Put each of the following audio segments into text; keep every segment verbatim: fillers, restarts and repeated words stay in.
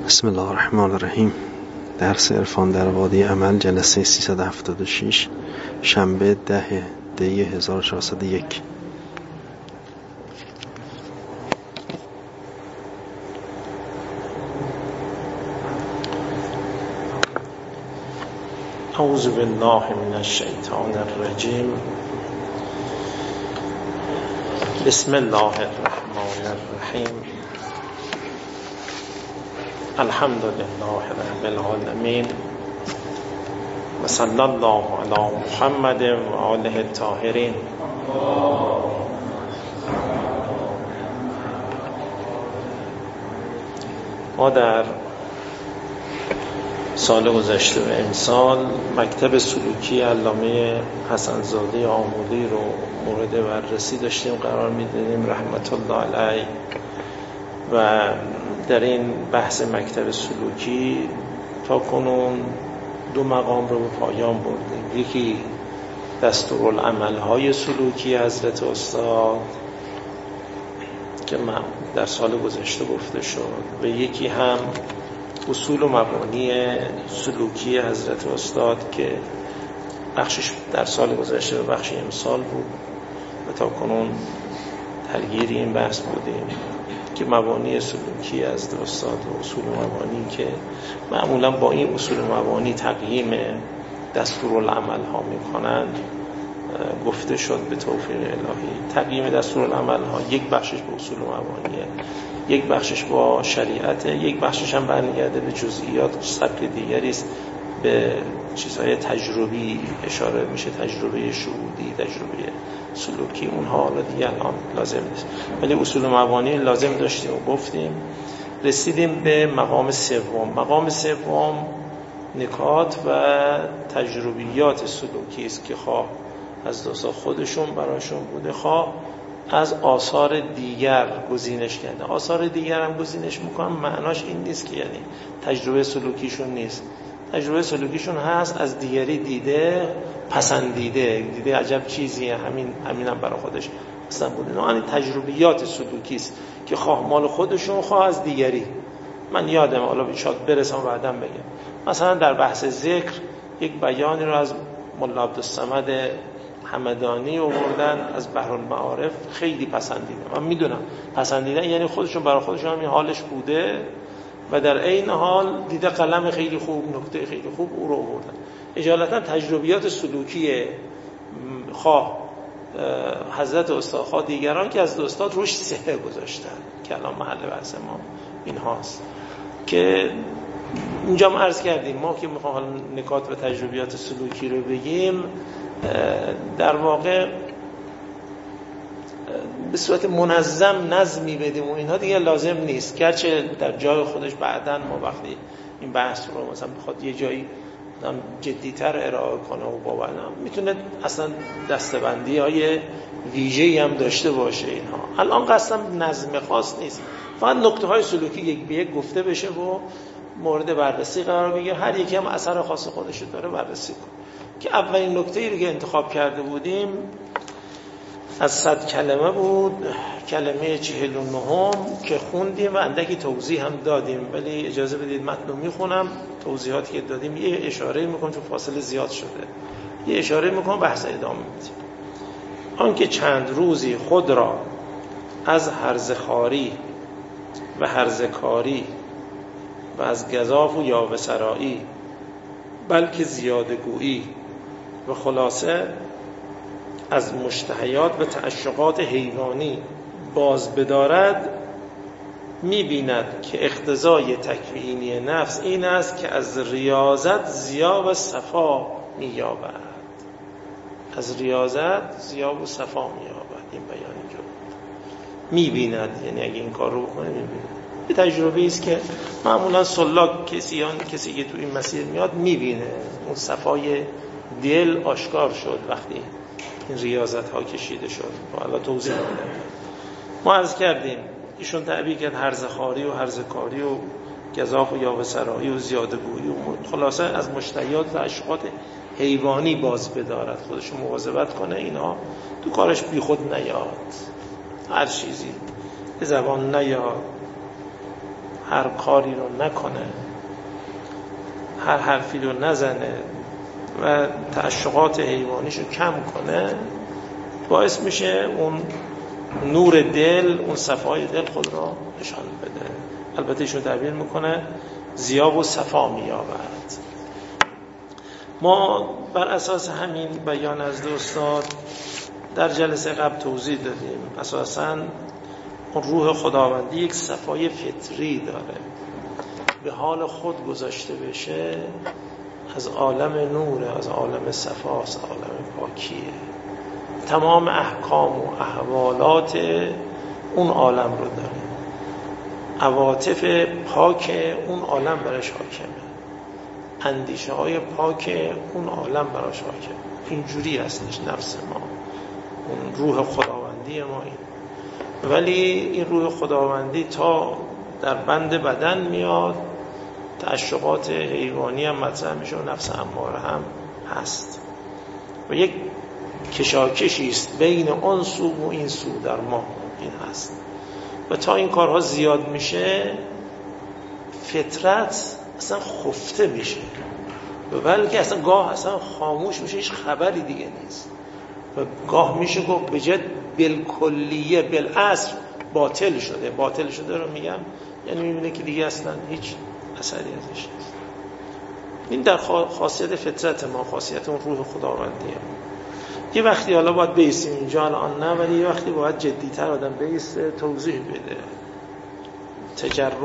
بسم الله الرحمن الرحیم. درس عرفان در وادی عمل، جلسه سیصد و هفتاد و شش، شنبه ده دی هزار و چهارصد و یک. اعوذ بالله من الشیطان الرجیم. بسم الله الرحمن الرحیم. الحمد لله رب العالمین و صلی الله علی محمد و آله الطاهرین. ما در سال گذشته و امسال مکتب سلوکی علامه حسن زاده آمولی رو مورد بررسی داشتیم قرار میدادیم رحمت الله علیه، و در این بحث مکتب سلوکی تا کنون دو مقام رو به پایان بردیم. یکی دستورالعمل‌های سلوکی حضرت استاد که من در سال گذشته گفته شد، و یکی هم اصول و مبانی سلوکی حضرت استاد که بخشش در سال گذشته و بخش امسال بود و تا کنون درگیر این بحث بودیم که مبانی سلوکی از استاد و اصول و مبانی که معمولا با این اصول و مبانی تقییم دستورالعمل ها میکنند گفته شد به توفیق الهی. تقییم دستورالعمل ها یک بخشش با اصول و مبانیه، یک بخشش با شریعت، یک بخشش هم برمیگرده به جزئیات سبک دیگری است، به چیزهای تجربی اشاره میشه، تجربه شهودی، تجربه سلوکی. اونها حالا دیگه الان لازم نیست، ولی اصول و مبانی لازم داشتیم و گفتیم. رسیدیم به مقام سوم. مقام سوم نکات و تجربیات سلوکی است که خواه از دوستا خودشون براشون بوده، خواه از آثار دیگر گزینش کرده. آثار دیگر هم گزینش میکنم معناش این نیست که یعنی تجربه سلوکیشون نیست. تجربه سلوکیشون هست، از دیگری دیده، پسندیده، دیده عجب چیزیه، همین همین هم برای خودش اصلا بوده. نه، این تجربیات سلوکی است که خواه مال خودشون خواه از دیگری. من یادم حالا شاید برسم بعداً بگم. مثلا در بحث ذکر یک بیانی رو از مولا عبدالصمد حمدانی آوردن از بحر المعارف، خیلی پسندیدم. من میدونم پسندیدن یعنی خودشون برای خودشون هم این حالش بوده و در عین حال دیده قلم خیلی خوب، نکته خیلی خوب او رو آوردن. اجالتا تجربیات سلوکی خواه حضرت استاد خواه دیگران که از استاد روش سهه گذاشتن که الان محل بحث ما این هاست که اونجا ما عرض کردیم. ما که میخوام حالا نکات و تجربیات سلوکی رو بگیم، در واقع به صورت منظم نظمی بدیم و اینها دیگه لازم نیست، گرچه در جای خودش بعداً ما وقتی این بحث رو مثلا بخواد یه جایی جدی‌تر ارائه کنه و باور میتونه اصلا دستبندی های ویژه‌ای هم داشته باشه. اینها الان قصدم نظم خاص نیست، فقط نکته های سلوکی یک به یک گفته بشه و مورد بررسی قرار بگیره، هر یکی هم اثر خاص خودش رو داره بررسی کنه. که اولین نکته‌ای رو که انتخاب کرده بودیم از صد کلمه بود، کلمه چهل و نهم که خوندیم و اندکی توضیح هم دادیم، ولی اجازه بدید متن رو میخونم. توضیحاتی که دادیم یه اشاره میکنم چون فاصله زیاد شده، یه اشاره میکنم بحث ادامه میدیم. آن که چند روزی خود را از هرزخواری و هرزکاری و از گزاف و یاوه سرایی بلکه زیاده گویی و خلاصه از مشتهیات و تعشقات حیوانی باز بدارد، می‌بیند که اقتضای تکوینی نفس این است که از ریاضت ضیا و صفا می‌یابد. از ریاضت ضیا و صفا می‌یابد. این بیان اینجا می‌بیند، یعنی اگه این کار رو بکنه می‌بیند. یه تجربه است که معمولا سلاک کسی یا کسی که تو این مسیر میاد می‌بینه. اون صفای دل آشکار شد وقتی این ریاضت ها کشیده شد. و حالا توضیح میدم. ما عرض کردیم ایشون تعبیر کرد هرزخواری و هرزکاری و گزاف و یاوه سرایی و زیاده گویی و خلاصه از مشتهیات و اشقات حیوانی باز بدارد، خودش مواظبت کنه اینا تو کارش بی خود نیاد، هر چیزی به زبان نیاد، هر کاری رو نکنه، هر حرفی رو نزنه و تعشقات حیوانیش رو کم کنه، باعث میشه اون نور دل، اون صفای دل خود را نشان بده. البته ایشون تعبیر میکنه ضیا و صفا مییابد. ما بر اساس همین بیان از استاد در جلسه قبل توضیح دادیم اساساً اون روح خداوندی یک صفای فطری داره، به حال خود گذاشته بشه از عالم نور، از عالم صفاست، عالم پاکیه. تمام احکام و احوالات اون عالم رو داره، عواطف پاک اون عالم براش حاکمه، اندیشه های پاک اون عالم براش حاکمه. اینجوری هستش نفس ما، اون روح خداوندی ما این. ولی این روح خداوندی تا در بند بدن میاد، تعشقات حیوانی هم مطرح میشه و نفس اماره هم هست و یک کشاکشی است بین اون سو و این سو در ما این هست و تا این کارها زیاد میشه فطرت اصلا خفته میشه و بلکه اصلا گاه اصلا خاموش میشه، هیچ خبری دیگه نیست و گاه میشه گفت بجد بالکلیه بالاصل باطل شده. باطل شده رو میگم یعنی میبینه که دیگه اصلا هیچ اثری ازش نیست. این در خاصیت فطرت ما، خاصیت اون روح خداوندیه. یه وقتی حالا باید بیستیم اینجا الان نه، ولی یه وقتی باید جدیتر آدم بیسته توضیح بده تجرد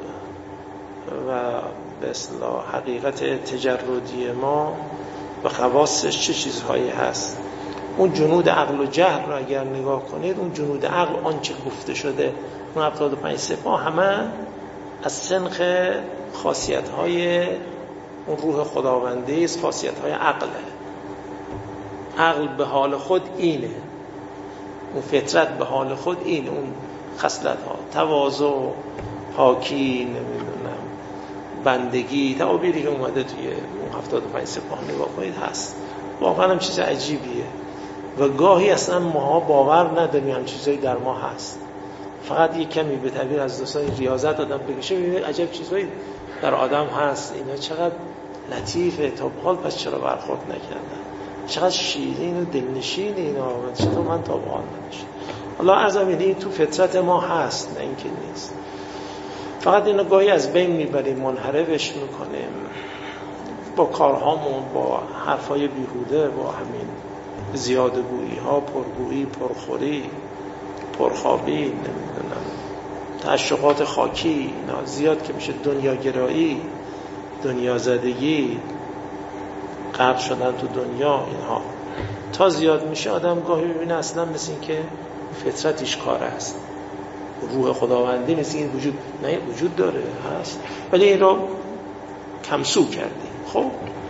و به اصطلاح حقیقت تجردی ما و خواصش چه چیزهایی هست. اون جنود عقل و جهل رو اگر نگاه کنید، اون جنود عقل آنچه گفته شده اون هفتاد و پنج سپاه همه از سنخ خاصیت‌های اون روح خداوندی است، خاصیت‌های عقله. عقل به حال خود اینه، اون فطرت به حال خود اینه، اون خصلت‌ها تواضع، پاکی، نمیدونم بندگی، تعابیری که اومده توی اون هفتاد و پنج سپاه نگاه کنید هست. واقعا هم چیز عجیبیه و گاهی اصلا ما باور نداریم هم چیزایی در ما هست. فقط یک کمی به تعبیر از دوستان ریاضت آدم بکشه ببینید عجب چیزایی در آدم هست، اینا چقدر لطیفه، تا به حال پس چرا برخورد نکردن، چقدر شیرین و دلنشین اینا، چطور من تا به حال نداشتم. الله عز و جل تو فطرت ما هست، نه اینکه نیست. فقط اینو گاهی از بین میبریم، منحرفش میکنیم با کارهامون، با حرفای بیهوده، با همین زیادگویی ها، پرگویی، پرخوری، پرخوابی، نمیدونم تعشقات خاکی، اینا زیاد که میشه دنیا گرایی، دنیا زدگی، غرق شدن تو دنیا، اینها تا زیاد میشه آدم گاهی ببینه اصلا مثل این که فطرتش کار است، روح خداوندی مثل این وجود نه، وجود داره هست ولی این رو کمسو کردیم. خب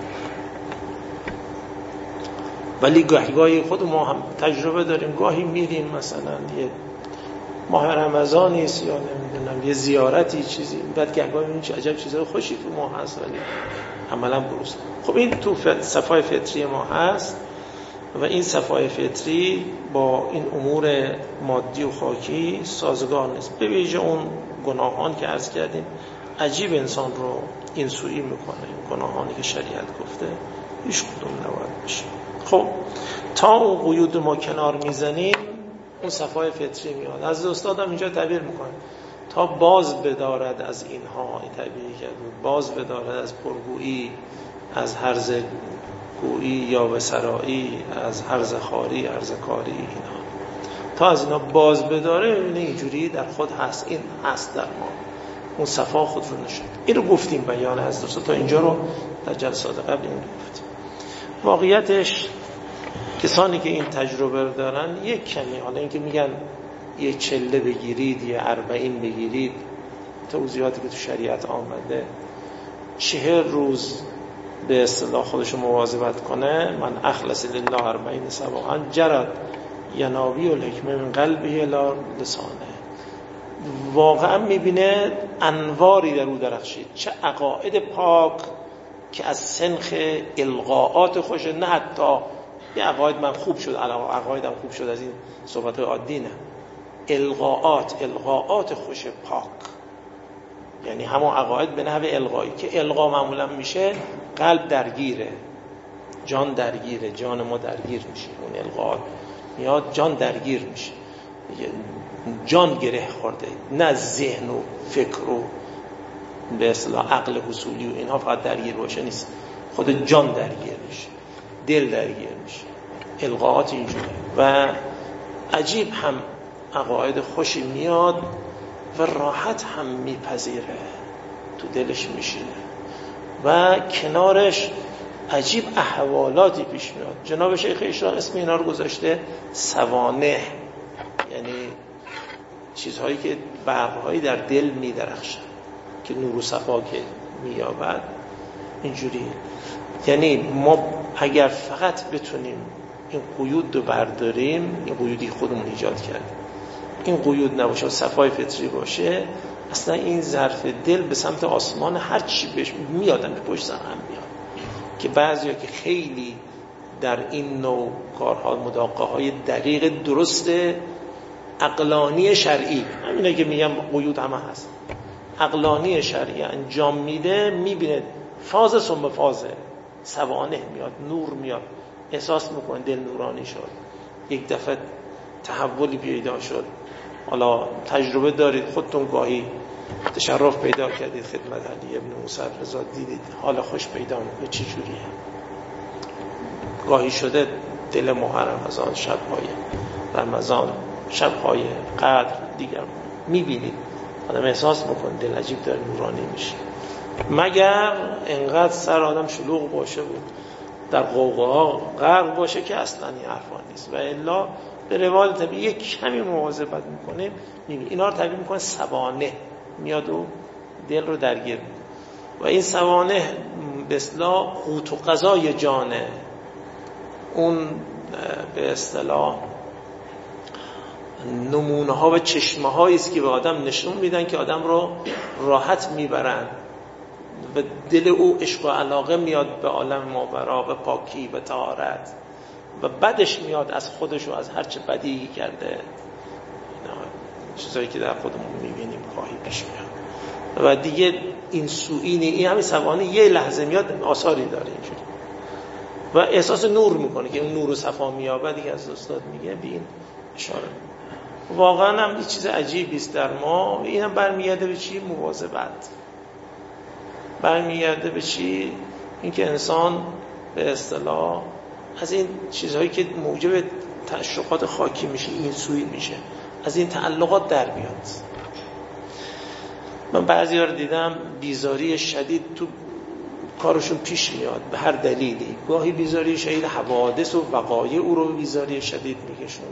ولی گاهی گاهی خود ما هم تجربه داریم، گاهی میریم مثلا یه ماه رمضانی است یا نمیدونم یه زیارتی چیزی، بعد گاهی گاهی میبینیم چه عجب چیزای خوشی تو ما هست ولی عملا بروز. خب این تو صفای فطری ما هست و این صفای فطری با این امور مادی و خاکی سازگار نیست. به ویژه اون گناهان که عرض کردیم عجیب انسان رو این سویی میکنه، این گناهانی که شریعت گفته هیچ کدوم نباید بشه. خب تا اون قیود ما کنار میزنیم اون صفای فطری میاد. از استادم اینجا تعبیر میکنه تا باز بدارد از اینها، این تعبیری کرد، باز بدارد از پرگویی، از هرزه گویی یا وسرایی، از هرزه خاری، هرزه کاری، اینا تا از اینا باز بداره ببینه اینجوری در خود هست، این هست در ما، اون صفا خود رو نشد. این رو گفتیم بیان از دوستا تا اینجا رو در جلسات قبل این رو گفتیم. واقعیتش کسانی که این تجربه دارن یک کمی، حالا اینکه میگن یه چله بگیرید یه اربعین بگیرید، توضیحاتی که تو شریعت آمده، چهر روز به اصطلاح خودشو مواظبت کنه، من اخلص لله اربعین صباحا جرد یناوی الحکمه من قلبه الی لسانه. واقعا میبینه انواری در او درخشید، چه عقاید پاک که از سنخ القاءات خوش، نه حتی یه عقاید من خوب شد علاوه عقایدم خوب شد از این صحبت‌های عادی، نه، القاءات القاءات خوش پاک، یعنی همون عقاید به نحو القایی که القا معمولا میشه قلب درگیره، جان درگیره، جان ما درگیر میشه، اون القا میاد جان درگیر میشه، جان گره خورده، نه ذهن و فکر و به اصطلاح عقل حصولی و اینها فقط درگیر باشه نیست، خود جان درگیر میشه، دل درگیر میشه، القاءات اینجوره. و عجیب هم عقاید خوشی میاد و راحت هم میپذیره، تو دلش میشینه و کنارش عجیب احوالاتی پیش میاد. جناب شیخ اشراق اسم اینا رو گذاشته سوانح، یعنی چیزهایی که برقهایی در دل میدرخشن که نور و صفا که مییابد. اینجوری یعنی ما اگر فقط بتونیم این قیود رو برداریم، این قیودی خودمون ایجاد کردیم، این قیود نباشه و صفای فطری باشه، اصلا این ظرف دل به سمت آسمان هر چی بهش میادن به پشت سر هم میاد. که بعضیا که خیلی در این نوع کارها مداقه های دقیق درست عقلانی شرعی، همینه که میگم قیود همه هست، عقلانی شرعی انجام میده، میبینه فاز ثم فازه، سوانح میاد، نور میاد، احساس میکنه دل نورانی شد، یک دفعه تحولی پیدا شد. حالا تجربه دارید خودتون، گاهی تشرف پیدا کردید خدمت علی ابن موسی رضا، دیدید حالا خوش پیدا میکنه چی جوریه. گاهی شده دل ماه رمضان، شبهای رمضان، شبهای قدر دیگر میبینید آدم احساس میکنه دل عجیب داره نورانی میشه، مگر انقدر سر آدم شلوغ باشه بود در قوقعا غرق باشه که اصلا این حرفا نیست. و الا به روال طبیعی یک کمی مواظبت میکنه، اینا رو تعبیر میکنه سوانح، میاد و دل رو درگیر میکنه. و این سوانح به اصطلاح قوت و غذای جانه، اون به اصطلاح نمونه ها و چشمه هایی است که به آدم نشون میدن که آدم رو راحت میبرن و دل او عشق و علاقه میاد به عالم ماورا، به پاکی و طهارت، و بدش میاد از خودش و از هر چه بدی کرده، چیزایی که در خودمون میبینیم گاهی پیش میاد. و دیگه این سوئی این همین سوانه یه لحظه میاد آثاری داره اینجوری و احساس نور میکنه که اون نور و صفا میابه. دیگه از استاد میگه به این اشاره میکنه. واقعا هم این چیز عجیبی است در ما. اینم برمیگرده به چی؟ مواظبت. برمیگرده به چی؟ اینکه انسان به اصطلاح از این چیزهایی که موجب تشوقات خاکی میشه، این سوئی میشه، از این تعلقات در بیاد. من بعضی ها رو دیدم بیزاری شدید تو کارشون پیش میاد به هر دلیلی. گاهی بیزاری شدید حوادث و وقایع او رو بیزاری شدید میکشونه،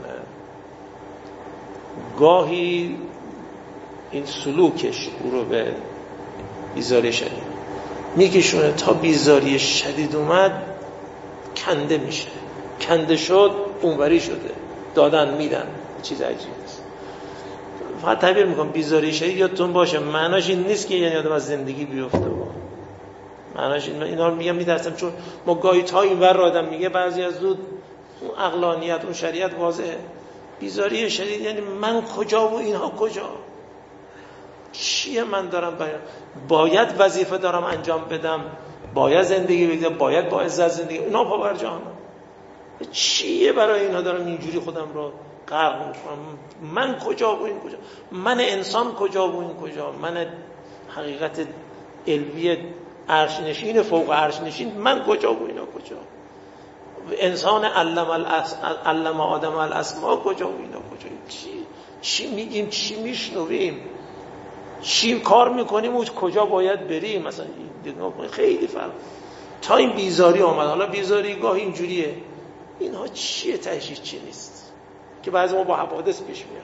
گاهی این سلوکش او رو به بیزاری شدید میکشونه، تا بیزاری شدید اومد کنده میشه، کنده شد اونوری شده، دادن میدن، چیز عجیبی است. فقط تعبیر میکنم بیزاری شدید یادتون باشه معناش این نیست که یعنی آدم از زندگی بیفته. با معناش این، اینا رو میگم میترسم چون ما گاهی تا این ور آدم میگه بعضی از زود اون عقلانیت اون شریعت واضحه. بیزاری شدید یعنی من کجا و اینها کجا؟ چیه من دارم باید, باید وظیفه دارم انجام بدم، باید زندگی بگذارم، باید با عزت زندگی، اونا پا بر جهان. چیه برای اینا دارم اینجوری خودم رو غرق میکنم؟ من کجا و این کجا؟ من انسان کجا و این کجا؟ من حقیقت علوی عرش نشین فوق عرش نشین من کجا و اینا کجا؟ انسان علم الاس علم آدم الاسماء کجا و اینا کجا؟ چی چی میگیم، چی میشنویم، چی کار میکنیم و کجا باید بریم؟ مثلا خیلی فرق. تا این بیزاری آمد، حالا بیزاری گاهی اینجوریه، اینها چیه؟ تهش چی نیست که بعضی ما با حوادث پیش میاد.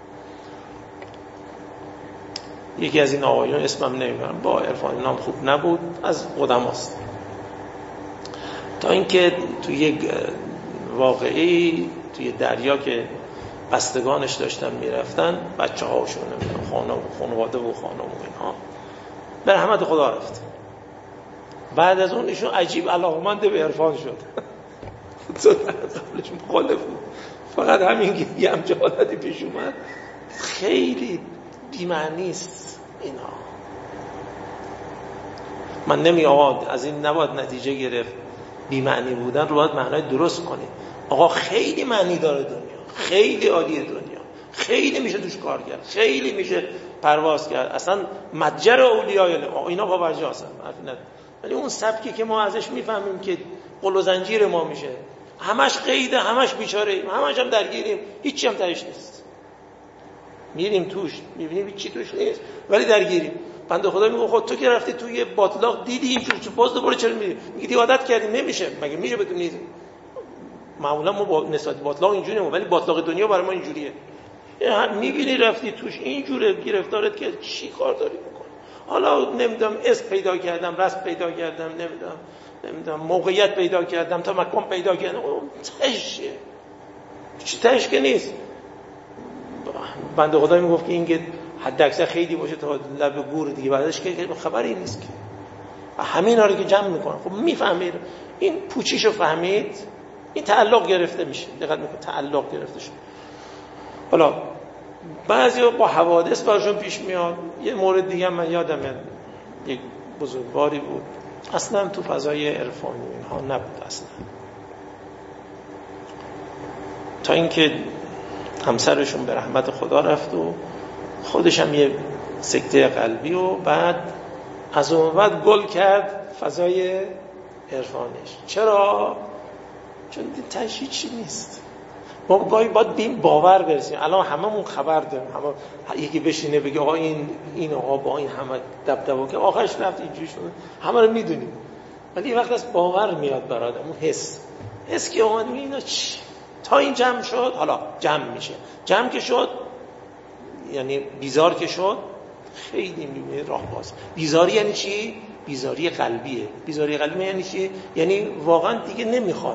یکی از این آقایون اسمم نمیبرم، با عرفان نام خوب نبود، از قدماست، تا اینکه تو یک واقعی توی دریا که بستگانش داشتن میرفتن، بچه هاشون خانم خانواده و خانم و اینها، به رحمت خدا رفت. بعد از اون ایشون عجیب علاقمند به عرفان شد. قبلش مخالف بود، فقط همین که یه همچه حالتی پیش اومد. خیلی بی‌معنی است اینا، من نمی آقا از این نباید نتیجه گرفت بی معنی بودن رو باید معنای درست کنید. آقا خیلی معنی داره دنیا، خیلی عالیه دنیا، خیلی میشه توش کار کرد، خیلی میشه پرواز کرد، اصلا متجر اولیای الله اینا پابرجا هستن. ولی اون سبکی که ما ازش میفهمیم که قل و زنجیر ما میشه، همش قیده، همش بیچاره ایم، همش هم درگیریم، هیچی هم تهش نیست. میریم توش میبینیم هیچی توش نیست ولی درگیریم. بنده خدا میگه خود تو که رفتی توی باطلاق دیدی اینجور چه باز دوباره چرا میری؟ میگی عادت کردیم نمیشه. مگه میشه بدونید معمولا ما با نسبت باطلاق اینجوریه، ولی باطلاق دنیا برای ما اینجوریه. میبینی رفتی توش اینجوره گرفتارت که چی کار داری میکنی؟ حالا نمیدونم اسم پیدا کردم، رسم پیدا کردم، نمیدونم نمیدونم موقعیت پیدا کردم، تا مکان پیدا کردم، اون تهشه چی تهش که نیست. بنده خدا میگفت که این که حد اکثر خیلی باشه تا لب گور دیگه، بعدش که خبری نیست که همین ها رو که جمع میکنه. خب میفهمید این پوچیشو فهمید، این تعلق گرفته میشه. دقت میکنه تعلق گرفته شد. حالا بعضی با حوادث براشون پیش میاد. یه مورد دیگه من یادم میاد، یک بزرگواری بود اصلا تو فضای عرفانی اینها نبود اصلا، تا اینکه همسرشون به رحمت خدا رفت و خودش هم یه سکته قلبی و بعد از اون بعد گل کرد فضای عرفانش. چرا؟ چون تشییع چی نیست. ما گاهی باید بیم باور برسیم. الان هممون خبر داریم، همه یکی بشینه بگه آقا این این آقا با این همه دبدبه که آخرش رفت اینجوری شده، همه رو میدونیم. ولی یه وقت از باور میاد برادر، اون حس حس که اومد اینا چی تا این جمع شد. حالا جمع میشه، جمع که شد یعنی بیزار که شد، خیلی میبینه راه باز. بیزاری یعنی چی؟ بیزاری قلبیه. بیزاری قلبی یعنی چی؟ یعنی واقعا دیگه نمیخواد،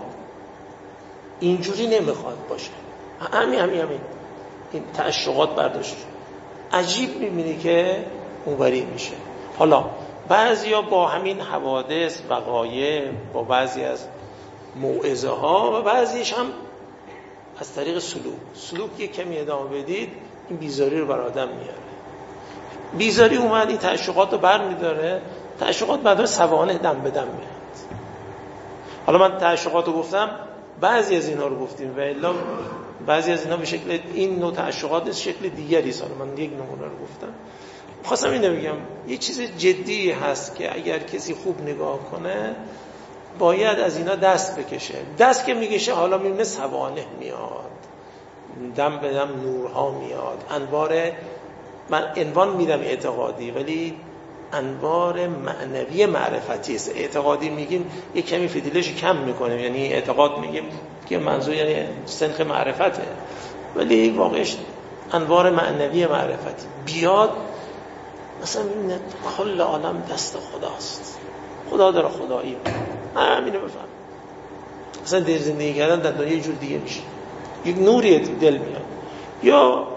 اینجوری نمیخواد باشه. همین همین همین این تعشقات برداشت. عجیب میبینی که اونوری میشه. حالا بعضیا با همین حوادث وقایع، با بعضی از موعظه ها و بعضیش هم از طریق سلوک. سلوک یک کمی ادامه بدید این بیزاری رو بر آدم میاره. بیزاری اومد این تعشقات رو بر میداره، تعشقات بعدا سوانه دم به دم میاد. حالا من تعشقات رو گفتم، بعضی از اینا رو گفتیم و الا بعضی از اینا به شکل این نوع تعشقات شکل دیگری است. من یک نمونه رو گفتم. خواستم اینو بگم یه چیز جدی هست که اگر کسی خوب نگاه کنه باید از اینا دست بکشه. دست که میکشه حالا میبینه سوانه میاد، دم به دم نورها میاد، انوار، من عنوان میدم اعتقادی ولی انوار معنوی معرفتی است. اعتقادی میگیم یه کمی فضیلتش کم میکنیم، یعنی اعتقاد میگیم که منظور یعنی سنخ معرفته، ولی واقعش انوار معنوی معرفتی بیاد. مثلا میبینه کل عالم دست خداست، خدا داره خدایی، همینو بفهم. مثلا در زندگی کردن در دنیا یه جور دیگه میشه، یک نوری دل میاد، یا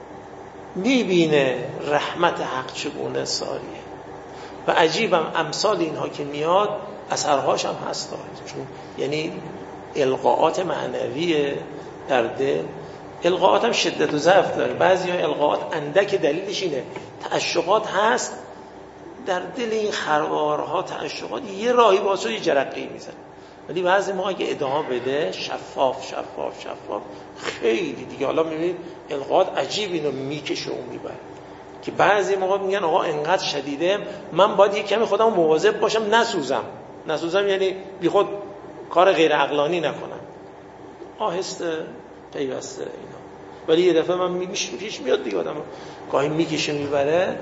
میبینه رحمت حق چگونه ساریه. و عجیبم امثال اینها که میاد اثرهاش هم هست، چون یعنی القاءات معنویه در دل. القاءات هم شدت و ضعف داره. بعضی ها القاءات اندک دلیلش اینه تعشقات هست در دل این خروارها، تعشقات یه راهی واسه یه جرقه‌ای میزنه، ولی بعضی موقع که ادامه بده شفاف شفاف شفاف خیلی دیگه. حالا میبینید القاءات عجیب اینو میکشه و میبره که بعضی موقع میگن آقا انقدر شدیده من باید یک کمی خودم مواظب باشم نسوزم. نسوزم یعنی بی خود کار غیر عقلانی نکنم، آهسته پیوسته اینا. ولی یه دفعه من میگم پیش میاد دیگه آدم گاهی میکشه میبره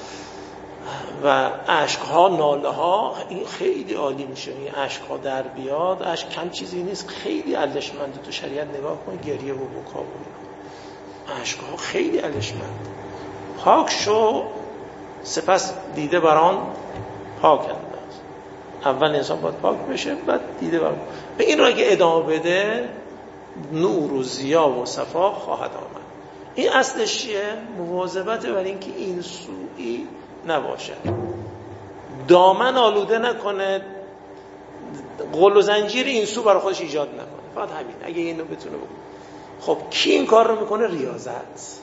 و عشقها ناله ها این خیلی عالی میشه. این عشقها در بیاد، عشق کم چیزی نیست، خیلی ارزشمنده. تو شریعت نگاه کن گریه و بکا و عشقها خیلی ارزشمند. پاک شو سپس دیده بران پاک انداز. اول انسان باید پاک بشه بعد دیده بران. به این را که ادامه بده نور و ضیا و صفا خواهد آمد. این اصلش چیه؟ مواظبت بر این که این سوئی نباشه، دامن آلوده نکنه، قل و زنجیر این سو برای خودش ایجاد نکنه. فقط همین. اگه اینو بتونه بکنه. خب کی این کار رو میکنه؟ ریاضت.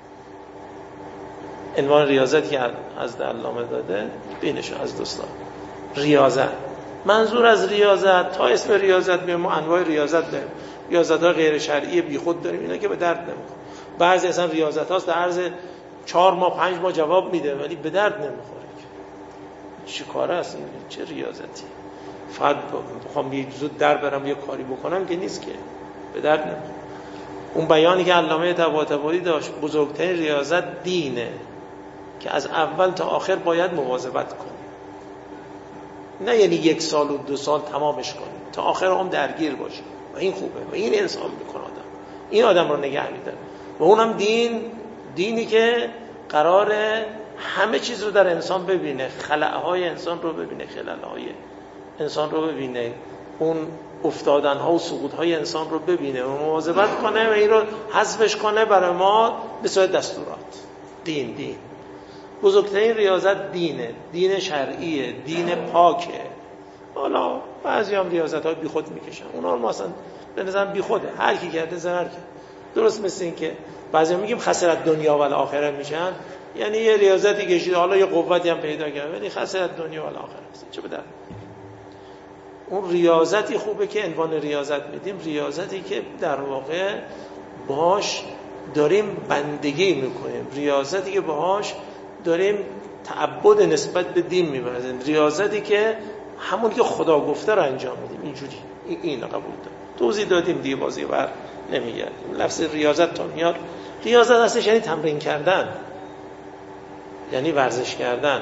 عنوان ریاضت که از علامه داده بینشون از دوستان ریاضت. منظور از ریاضت تا اسم ریاضت به ما انواع ریاضت داریم، ریاضت ها غیر شرعی بی خود داریم، اینا که به درد نمیخوره. بعضی اصلا ریاضت هاست در عرض چهار ماه پنج ماه جواب میده ولی به درد نمیخوره. چه کاره است این؟ چه ریاضتی؟ فقط بخوام زود در برم یه کاری بکنم که نیست، که به درد نمیخوره. اون بیانی که علامه طباطبایی داشت، بزرگترین ریاضت دینه که از اول تا آخر باید مواظبت کنی، نه یعنی یک سال و دو سال تمامش کنی، تا آخر هم درگیر باشی و این خوبه و این انسان میکنه آدم، این آدم رو نگه میداره. و اونم دین، دینی که قراره همه چیز رو در انسان ببینه، خلأهای انسان رو ببینه، خلل‌های انسان رو ببینه، اون افتادن‌ها و سقوط‌های انسان رو ببینه و مواظبت کنه و این رو حذفش کنه برای ما به صورت دستورات. دین دین بزرگترین ریاضت دینه، دین شرعیه، دین پاکه. حالا بعضی هم ریاضت‌های بی خود میکشن، اونا رو ما اصلا به نظرم بی خوده، هر کی کرده ضرر کرد. درست مثل این که بعضی هم میگیم خسارت دنیا و آخرت میشن، یعنی یه ریاضتی کشید حالا یه قوتی هم پیدا کرد ولی خسارت دنیا و آخرت است. چه بدن؟ اون ریاضتی خوبه که عنوان ریاضت بدیم، ریاضتی که در واقع باش داریم بندگی میکنیم، ریاضتی که باهاش داریم تعبد نسبت به دین می‌ورزیم، ریاضتی که همون که خدا گفته رو انجام میدیم. اینجوری این, این قبول دارم. توضیح دادیم دیگه، بازی بر نمیگردیم. لفظ ریاضت تا میاد، ریاضت اصلش یعنی تمرین کردن، یعنی ورزش کردن.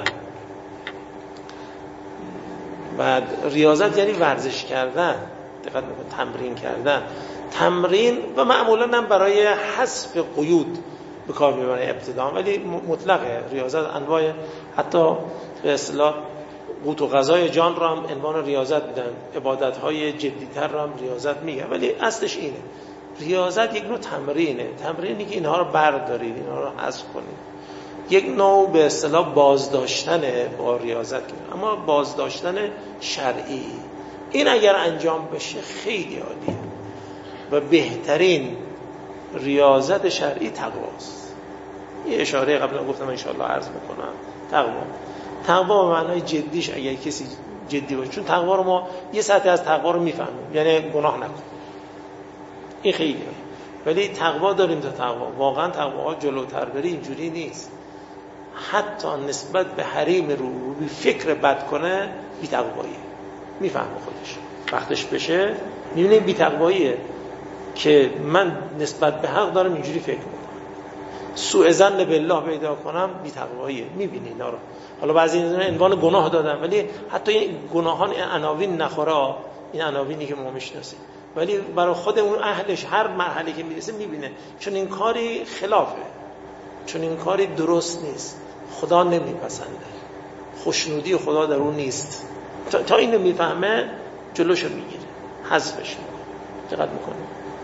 و ریاضت یعنی ورزش کردن، دقت بکنید، تمرین کردن، تمرین و معمولا هم برای حذف قیود به کار میبرن ابتدا، ولی مطلقه ریاضت. انواع حتی به اصطلاح قوت و غذای جان را هم عنوان ریاضت میدن، عبادت‌های جدی‌تر را هم ریاضت میگن، ولی اصلش اینه. ریاضت یک نوع تمرینه، تمرینی که اینها رو بردارید، اینها رو حذف کنید. یک نوع به اصطلاح بازداشتن با ریاضت، اما بازداشتن شرعی. این اگر انجام بشه خیلی عالیه و بهترین ریاضت شرعی تقواست. یه اشاره قبلا گفتم ان شاءالله عرض میکنم. تقوا تقوا به معنای جدیش اگر کسی جدی باشه، چون تقوا رو ما یه سطح از تقوا رو میفهمیم، یعنی گناه نکن، این خیلی، ولی تقوا داریم تا تقوا. واقعا تقوا جلوتر بری اینجوری نیست. حتی نسبت به حریم رو بی فکر بد کنه بی تقواییه، میفهمه خودش، وقتش بشه میبینه بی تقواییه که من نسبت به حق دارم اینجوری فکر میکنم، سوء ظن بالله پیدا کنم بی تقواییه. میبینی اینا رو. حالا بعضی اینا عنوان گناه دادن، ولی حتی این گناهان عناوین نخوره، این عناوینی که ما میشناسیم، ولی برای خود اون اهلش هر مرحله که میرسه میبینه چون این کاری خلافه، چون این کاری درست نیست، خدا نمیپسنده، خوشنودی خدا در اون نیست. تا, تا اینو میفهمه جلوشو میگیره، حذفش میکنه. دقت میکنه.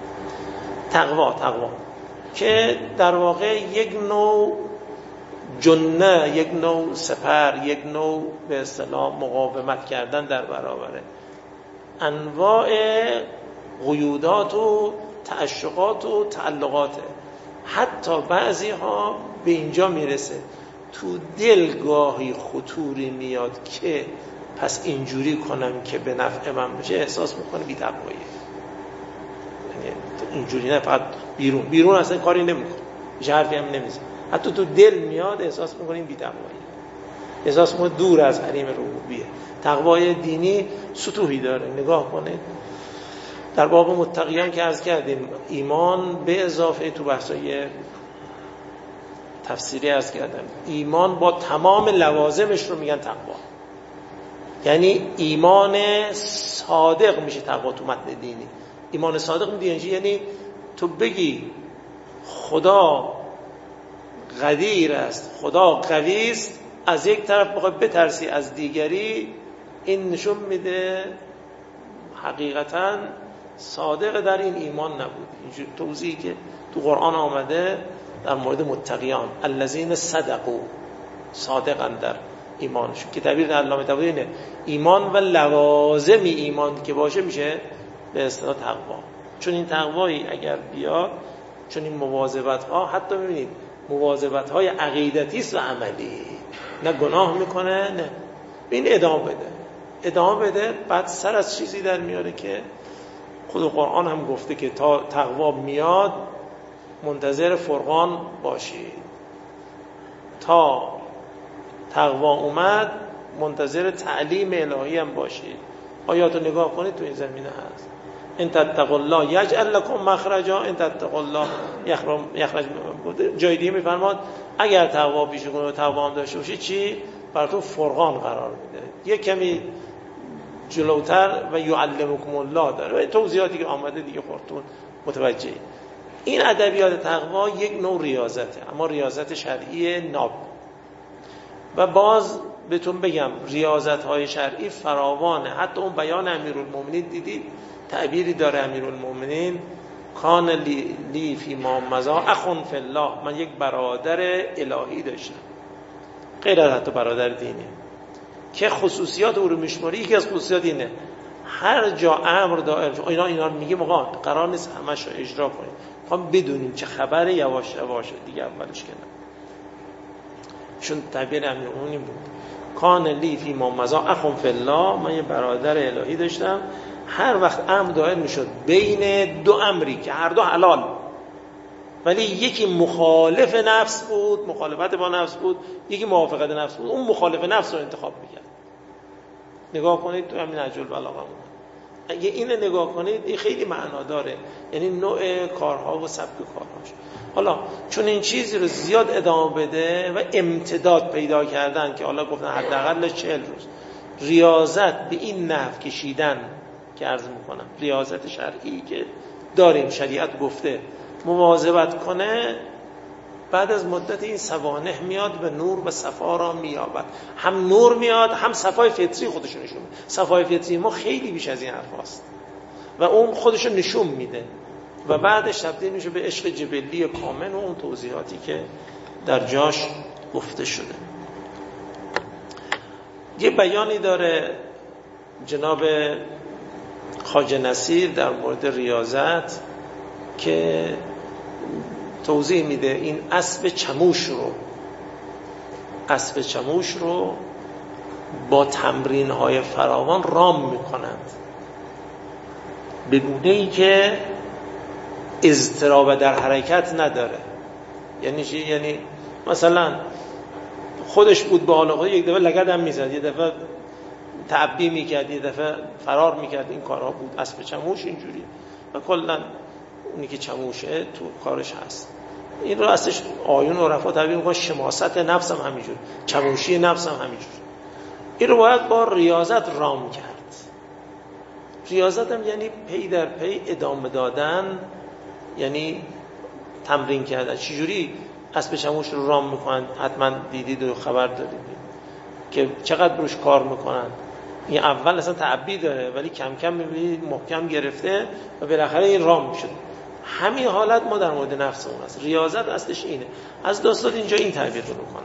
تقوا تقوا که در واقع یک نوع جنه، یک نوع سپر، یک نوع به اصطلاح مقاومت کردن در برابر انواع قیودات و تعشقات و تعلقات. حتی بعضی ها به اینجا میرسه تو دلگاهی خطوری میاد که پس اینجوری کنم که به نفع من بشه، احساس میکنه بی تقواییه. یعنی اینجوری نه فقط بیرون بیرون اصلا کاری نمیکنه، هیچ حرفی هم نمیزنه، حتی تو دل میاد احساس میکنیم بی تقواییه، احساس میکنه دور از حریم ربوبیه. تقوای دینی سطوحی داره. نگاه کنید در باب متقیان که عرض کردیم، ایمان به اضافه تو بحثای تفسیری عرض کردم، ایمان با تمام لوازمش رو میگن تقوا. یعنی ایمان صادق میشه تقوا تو متن دینی. ایمان صادق میشه یعنی تو بگی خدا قدیر است، خدا قوی است، از یک طرف بخوای بترسی از دیگری، این نشون میده حقیقتاً صادق در این ایمان نبود. اینجور توضیحی که تو قرآن آمده در مورد متقیان، الذین صدقوا، صادقاً در ایمانشون، که تعبیر علامه طباطبایی اینه ایمان و لوازم ایمان که باشه میشه به اصطلاح تقوا. چون این تقوایی اگر بیاد، چون این مواظبت ها، حتی ببینید مواظبت های عقیدتی است و عملی، نه گناه میکنه نه این ادامه بده، ادامه بده. بعد سر از چیزی در میاره که خود قرآن هم گفته که تا تقوا میاد منتظر فرقان باشید، تا تقوا اومد منتظر تعلیم الهی هم باشید. آیاتو نگاه کنید تو این زمینه هست. ان تتقوا الله یجعل لكم مخرجا ان تتقوا الله یخرج. جای دیگه میفرماد اگر تقوا پیشه کنید و تقوا هم داشته باشید چی؟ براتون فرقان قرار میده. یه کمی جلوتر و یعلمکم الله داره و توضیحاتی که آمده دیگه خودتون متوجه. این ادبیات تقوا یک نوع ریاضته، اما ریاضت شرعی ناب. و باز بهتون بگم ریاضت های شرعی فراوانه. حتی اون بیان امیرالمومنین دیدید تعبیری داره امیرالمومنین کان لی, لی فی ما مضا اخون فی الله، من یک برادر الهی داشتم غیر از حتی برادر دینی که خصوصیات او رو میشماری. یکی از خصوصیات اینه هر جا امر دائم اینا اینا رو میگه آقا قرار نیست همش رو اجرا کنیم، میخوام بدونیم چه خبره، یواش یواش دیگه اولش کنم. چون تعبیر امیرالمومنین بود کان لی فی ما مضا اخون فی الله، من یه برادر الهی داشتم. هر وقت امر دائر میشد بین دو امری که هر دو حلال ولی یکی مخالف نفس بود، مخالفت با نفس بود، یکی موافقت نفس بود، اون مخالف نفس رو انتخاب میکرد. نگاه کنید تو همین نهج البلاغه اگه اینو نگاه کنید این خیلی معنا داره، یعنی نوع کارها و سبک کارهاش. حالا چون این چیزی رو زیاد ادامه بده و امتداد پیدا کردن که حالا گفتن حداقل چهل روز ریاضت به این نحو کشیدن که عرض میکنم ریاضت شرعی که داریم شریعت گفته مواظبت کنه، بعد از مدت این سوانح میاد به نور و صفا را مییابد. هم نور میاد هم صفای فطری خودش نشون میده. صفای فطری ما خیلی بیش از این حرف هست و اون خودش نشون میده و بعدش تبدیل میشه به عشق جبلی کامل و اون توضیحاتی که در جاش گفته شده. یه بیانی داره جناب خواجه نصیر در مورد ریاضت که توضیح میده این اسب چموش رو اسب چموش رو با تمرین های فراوان رام میکنند به گونه‌ای که اضطراب در حرکت نداره. یعنی چی؟ یعنی مثلا خودش بود به حال خود یک دفعه لگد هم میزد، یه دفعه تعبی میکرد، یه دفعه فرار میکرد. این کارها بود. اسب چموش اینجوری و کلا اونی که چموشه تو کارش هست. این رو اصلش آیون و رفا تعبیر میکنه شماست نفس هم همینجور، چموشی نفس هم همینجور. این رو باید با ریاضت رام کرد. ریاضت هم یعنی پی در پی ادامه دادن، یعنی تمرین کردن. چجوری اسب چموش رو رام میکنن؟ حتما دیدید و خبر دارید که چقدر بروش کار میکنن. این اول اصلا تعبی داره ولی کم کم میبینید محکم گرفته و بالاخره این رام میشه. همین حالت ما در مورد نفسمون هست. ریاضت اصلش اینه. از داستان اینجا این تعبیر رو میکنه.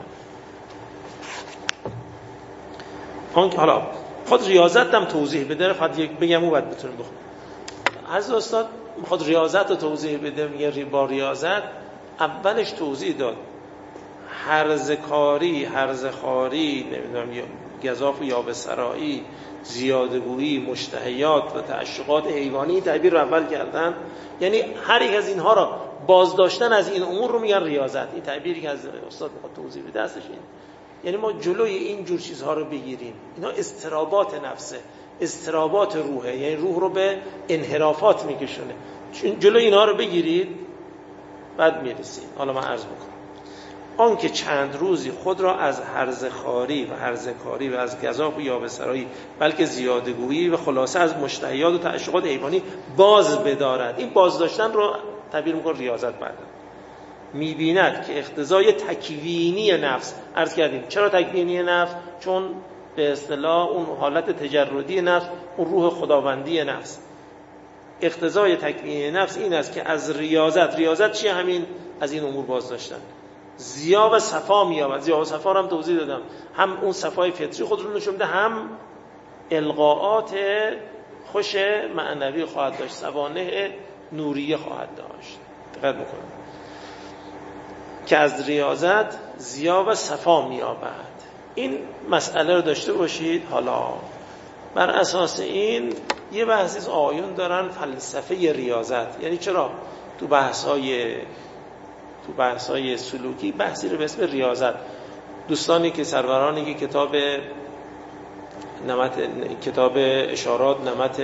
آن که حالا خود ریاضت هم توضیح بده، فقط یک بگم اون بعد بتونیم بخونیم. از داستان خود ریاضت رو توضیح بده، میگه با ریاضت اولش توضیح داد هرزکاری، هرزخاری، نمیدونم گزاف و یابسرایی، زیادگویی، مشتهیات و تعشقات حیوانی تعبیر رو اول کردن. یعنی هر یک از اینها را بازداشتن از این امور رو میگن ریاضت. این تعبیری که از استاد میخواد توضیح بده هستش این. یعنی ما جلوی این جور چیزها رو بگیریم. اینا اضطرابات نفسه، اضطرابات روحه، یعنی روح رو به انحرافات میکشونه. جلوی اینها رو بگیرید بعد میرسید. حالا من عرض میکنم آن که چند روزی خود را از هرزخاری و هرزکاری و از گزاف و یابسرایی بلکه زیادگویی و خلاصه از مشتهیات و تعشقات حیوانی باز بدارد. این بازداشتن رو تعبیر میکنه ریاضت. بعد میبیند که اقتضای تکوینی نفس، عرض کردیم چرا تکوینی نفس؟ چون به اصطلاح اون حالت تجردی نفس، اون روح خداوندی نفس، اقتضای تکوینی نفس این است که از ریاضت، ریاضت چیه؟ همین از این امور بازداشتن. ضیا و صفا می‌یابد. ضیا و صفا رو هم توضیح دادم. هم اون صفای فطری خود رو نشون میده، هم القاءات خوش معنوی خواهد داشت، سوانح نوریه خواهد داشت. دقت بکنید که از ریاضت ضیا و صفا می‌یابد. این مسئله رو داشته باشید. حالا بر اساس این یه بحثی از آیون دارن فلسفه ریاضت. یعنی چرا تو بحث‌های تو بحث‌های سلوکی بحثی رو به اسم ریاضت، دوستانی که سرورانی که کتاب نمط کتاب اشارات نمط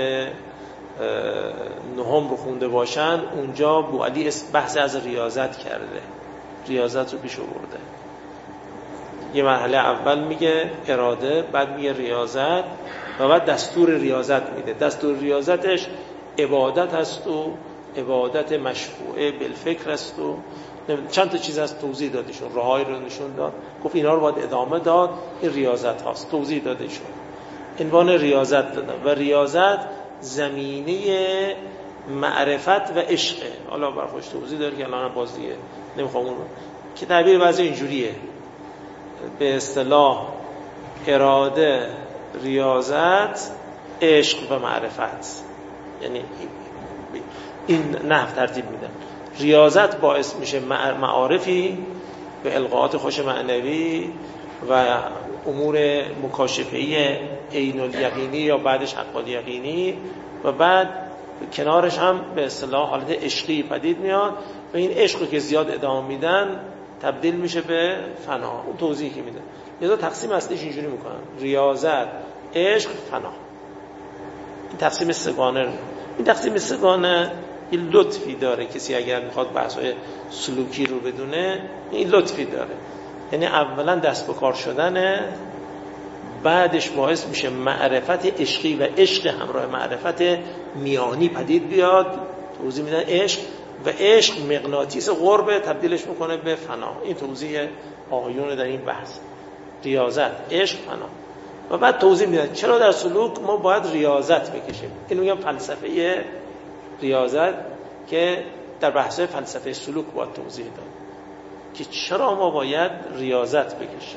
نهم رو خونده باشن، اونجا بوعلی بحث از ریاضت کرده، ریاضت رو پیش آورده. یه مرحله اول میگه اراده، بعد میگه ریاضت و بعد دستور ریاضت میده. دستور ریاضتش عبادت هست و عبادت مشروعه بالفکر است و چند تا چیز از توضیح دادشون، راههای رو نشون داد، گفت اینا رو باید ادامه داد، این ریاضت هاست، توضیح دادشون عنوان ریاضت دادن. و ریاضت زمینه معرفت و عشقه. حالا برخوش توضیح داره که الان بازیه نمیخوام اون رو که تعبیر بعضی اینجوریه، به اصطلاح اراده، ریاضت، عشق و معرفت. یعنی این نحو ترتیب میدن. ریاضت باعث میشه معارفی به القاءات خوش معنوی و امور مکاشفه‌ای عین الیقینی یا بعدش حق الیقینی، و بعد کنارش هم به اصطلاح حالت عشقی پدید میاد و این عشق که زیاد ادامه میدن تبدیل میشه به فنا. اون توضیحی که میده یه دو تقسیم اصلیش اینجوری میکنن: ریاضت، عشق، فنا. این تقسیم سگانه. این تقسیم سگانه این لطفی داره، کسی اگر میخواد بحث‌های سلوکی رو بدونه این لطفی داره. یعنی اولا دست به کار شدنه، بعدش باعث میشه معرفت عشقی و عشق همراه معرفت میانی پدید بیاد. توضیح میدن عشق و عشق مغناطیس قرب تبدیلش میکنه به فنا. این توضیح آقایون در این بحث: ریاضت، عشق، فنا. و بعد توضیح میدن چرا در سلوک ما باید ریاضت بکشیم. این میگم فلسفه ریاضت که در بحث فلسفه سلوک باید توضیح داد که چرا ما باید ریاضت بکشیم.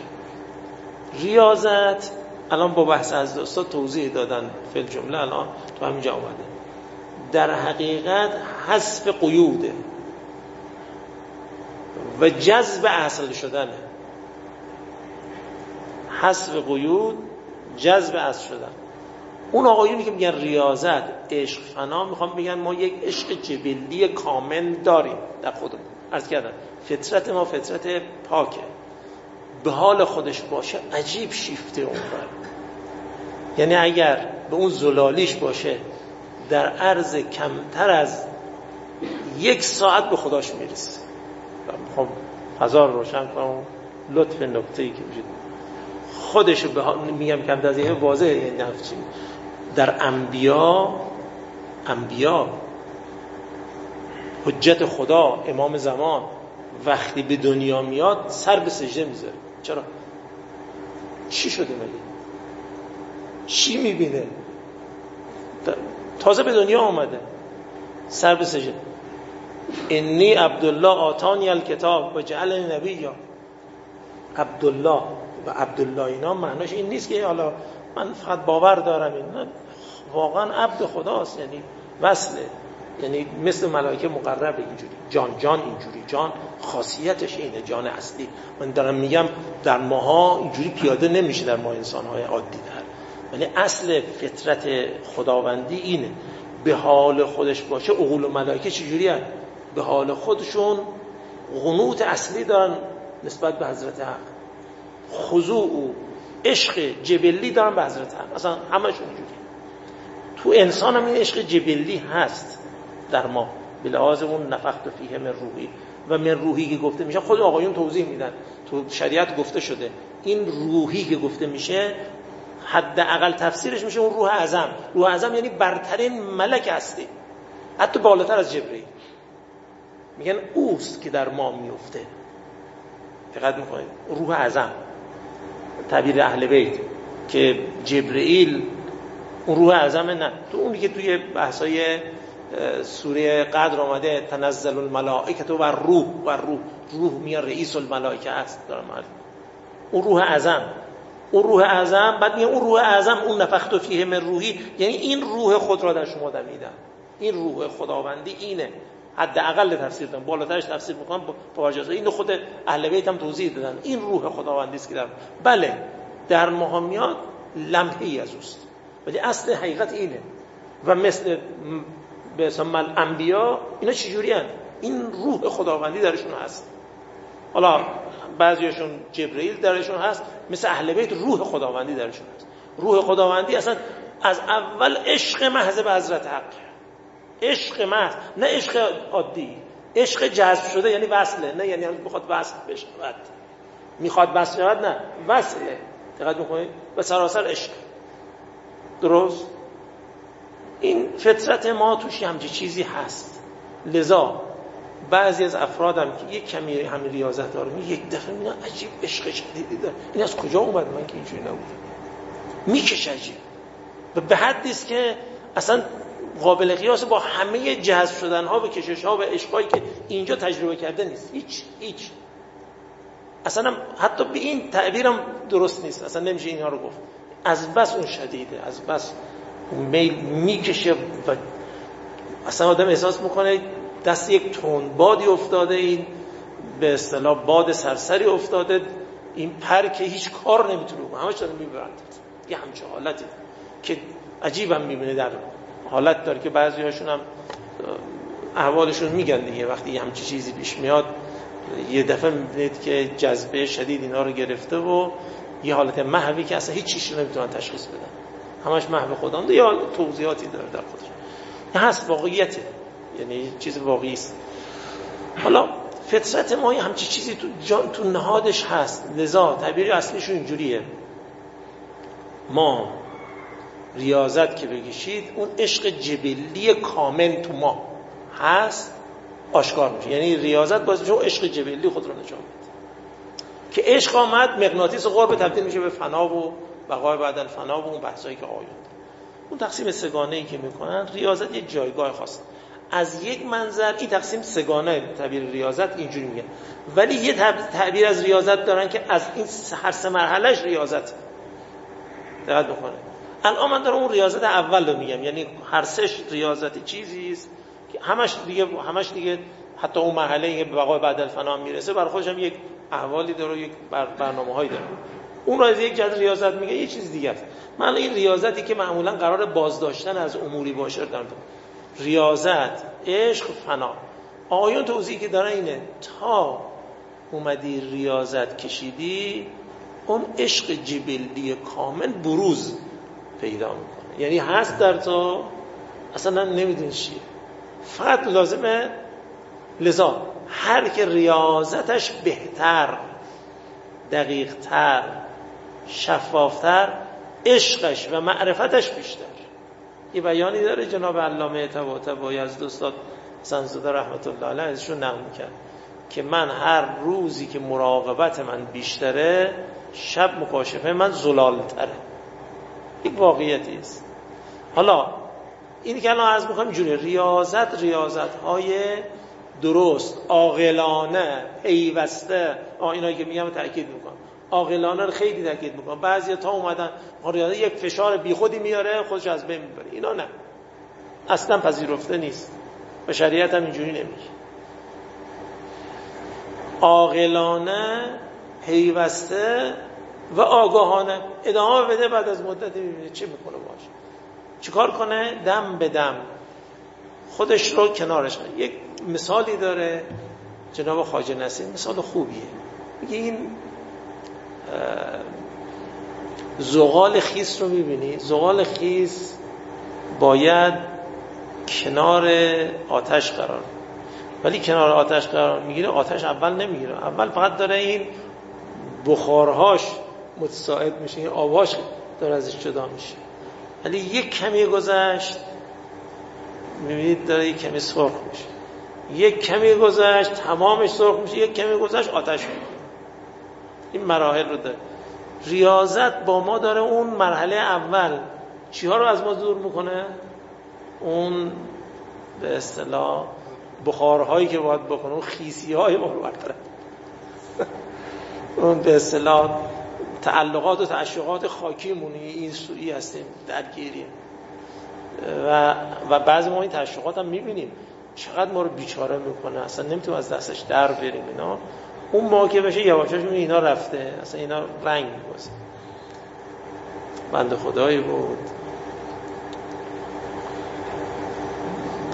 ریاضت الان با بحث از استاد توضیح دادن فی الجمله، الان تو همینجا اومده، در حقیقت حذف قیوده و جذب اصل شدنه. حذف قیود، جذب اصل شدن. اون آقایونی که میگن ریاضت، عشق، فنا، میخوام بگن ما یک عشق جبلی کامل داریم در خودمون. عرض کردم فطرت ما فطرت پاکه، به حال خودش باشه عجیب شیفته اون بر. یعنی اگر به اون زلالیش باشه در عرض کمتر از یک ساعت به خداش میرسه. میخوام فضا رو روشن کنم، لطف نکته‌ای که میشه خودش به حال میگم کمتر از یک واضحه. یعنی نفچی در انبیا انبیا حجت خدا امام زمان وقتی به دنیا میاد سر به سجده میذاره. چرا؟ چی شده مگه؟ چی میبینه؟ تازه به دنیا آمده، سر به سجده. انی عبدالله آتانی الکتاب و جعلنی نبیا. عبدالله و عبدالله اینا معناش این نیست که حالا من فقط باور دارم، این واقعا عبد خداست، یعنی وصله، یعنی مثل ملائکه مقربه اینجوری، جان جان اینجوری، جان خاصیتش اینه، جان اصلی. من دارم میگم در ماها اینجوری پیاده نمیشه، در ما انسان‌های عادی در، یعنی اصل فطرت خداوندی اینه. به حال خودش باشه. عقول و ملائکه چجوری هست؟ به حال خودشون قنوت اصلی دارن نسبت به حضرت حق، خضوع و عشق جبلی دارن به حضرت حق. اصلا همشون اینجوری. تو انسان هم این عشق جبلی هست در ما، به لحاظ اون نفخت فیه من روحی. و من روحی که گفته میشه خود آقایون توضیح میدن، تو شریعت گفته شده این روحی که گفته میشه حداقل تفسیرش میشه اون روح اعظم. روح اعظم یعنی برترین ملک هستی، حتی بالاتر از جبرئیل. میگن اوست که در ما میفته. دقت میکنید؟ روح اعظم تعبیر اهل بیت که جبرئیل اون روح اعظم، نه تو اونی که توی بحثای سوره قدر آمده تنزل الملائکه و روح و روح روح میان رئیس الملائکه است دارم معلوم. اون روح اعظم، اون روح اعظم. بعد میگه اون روح اعظم اون نفخت فیه من روحی، یعنی این روح خود را در شما دمیدم. این روح خداوندی اینه. حداقل تفسیر دادن، بالاترش تفسیر میکنم با وجه اینو خود اهل بیت هم توضیح دادن. این روح خداوندی است که در بله در ما میاد، لمحه‌ای از اوست. ولی اصل حقیقت اینه. و مثل به اسم انبیا اینا چجوری هست؟ این روح خداوندی درشون هست. حالا بعضیاشون جبرئیل درشون هست، مثل اهل بیت روح خداوندی درشون هست. روح خداوندی اصلا از اول عشق محض به حضرت حق، عشق محض، نه عشق عادی، عشق جذب شده، یعنی وصله، نه یعنی میخواد وصل بشه، میخواد وصل شود، نه وصله. دقت میکنید؟ و سراسر عشق. درست؟ این فطرت ما توش همچین چیزی هست. لذا بعضی از افراد هم که یک کمی همین ریاضت دارن، یک دفعه میگن عجیب عشق شدیدی داره، این از کجا اومد؟ من که اینجوری نبودم. میکشه عجیب و به حدی است که اصلا قابل قیاس با همه جذب شدن ها و کشش ها و عشقایی که اینجا تجربه کرده نیست. هیچ هیچ اصلا هم حتی به این تعبیرم درست نیست، اصلا نمیشه اینها رو گفت. از بس اون شدیده، از بس میل میکشه و اصلا آدم احساس میکنه دست یک تندبادی افتاده، این به اصطلاح باد سرسری افتاده، این پر که هیچ کار نمیتونه بکنه، همش داره میبرند. یه همچه حالتی که عجیبم میبینه، در حالت داره که بعضی هاشون هم احوالشون میگن دیگه، وقتی یه همچی چیزی پیش میاد یه دفعه میبینید که جذبه شدید اینا رو گرفته و یه حالت محوی که اصلا هیچ چیزی رو نمیتونن تشخیص بدن، همش محو خودم یا توضیحاتی داره در خودش. این هست واقعیته، یعنی چیز واقعی است. حالا فطرت ما یه همچی چیزی تو جان تو نهادش هست. لذا تعبیر اصلیشون اینجوریه: ما ریاضت که بکشید اون عشق جبلی کامل تو ما هست آشکار میشه. یعنی ریاضت باعث میشه عشق جبلی خود رو نشون بده که عشق آمد مغناطیس قرب تبدیل میشه به فنا و بقای بعد الفنا و اون بحثایی که آیات اون تقسیم سگانه‌ای که میکنن. ریاضت یه جایگاه خاص از یک منظر، این تقسیم سگانه تعبیر ریاضت اینجوری میگه، ولی یه تعبیر از ریاضت دارن که از این هر سه مرحلهش ریاضت. دقت بکنه. الان من دارم اون ریاضت اول رو میگم، یعنی هر سهش ریاضت چیزی است که همش دیگه همش دیگه حتی اون مرحله که به بقای بعد الفنا میرسه برای خودش هم یک احوالی داره، یک برنامه‌هایی داره. اون را از یک جهت ریاضت میگه، یه چیز دیگه است. من این ریاضتی که معمولا قرار بازداشتن از اموری باشه دارم. ریاضت، عشق، فنا. آیون توضیحی که داره اینه: تا اومدی ریاضت کشیدی اون عشق جبلی کامل بروز پیدا میکنه، یعنی هست در تو، اصلا نمیدونی چیه، فقط لازمه. لذا هر که ریاضتش بهتر، دقیقتر، شفافتر، عشقش و معرفتش بیشتر. یه بیانی داره جناب علامه طباطبایی از استاد حسن‌زاده رحمت الله علیه ازشون نقل می‌کرد که من هر روزی که مراقبت من بیشتره، شب مکاشفه من زلالتره. یک واقعیتی است. حالا این که الان عرض می‌کنم جوری ریاضت، ریاضت‌های درست، عاقلانه، پیوسته، آ اینایی که میگم تاکید می‌کنم، عاقلانه رو خیلی تاکید می‌کنم. بعضیا تا اومدن ریاضت یک فشار بیخودی میاره خودش از بین میبره، اینا نه، اصلا پذیرفته نیست و شریعت هم اینجوری نمیگه. عاقلانه، پیوسته و آگاهانه ادامه بده، بعد از مدتی میبینه چه میکنه باشه، چیکار کنه، دم به دم خودش رو کنارش کنه. یک مثالی داره جناب خواجه نصیر، مثال خوبیه، میگه این زغال خیس رو میبینی، زغال خیس باید کنار آتش قرار، ولی کنار آتش قرار میگیره، آتش اول نمیگیره، اول فقط داره این بخارهاش متساعد میشه، این آباش داره ازش جدا میشه، ولی یک کمی گذشت میبینید داره یک کمی سرخ میشه، یک کمی گذشت تمامش سرخ میشه، یک کمی گذشت آتش میگیره. این مراحل رو داره. ریاضت با ما داره اون مرحله اول چیها رو از ما دور میکنه، اون به اصطلاح بخارهایی که باید بکنه، اون خیسی های ما رو برطرف، اون به اصطلاح تعلقات و تعشقات خاکیمونی این سویی هستیم درگیریم و و بعضی ما این تعشقات هم میبینیم چقدر ما رو بیچاره میکنه، اصلا نمیتونیم از دستش در بریم. اینا اون موقع که بشه یواشاش میبینی اینا رفته، اصلا اینا رنگ میبازه. بنده خدایی بود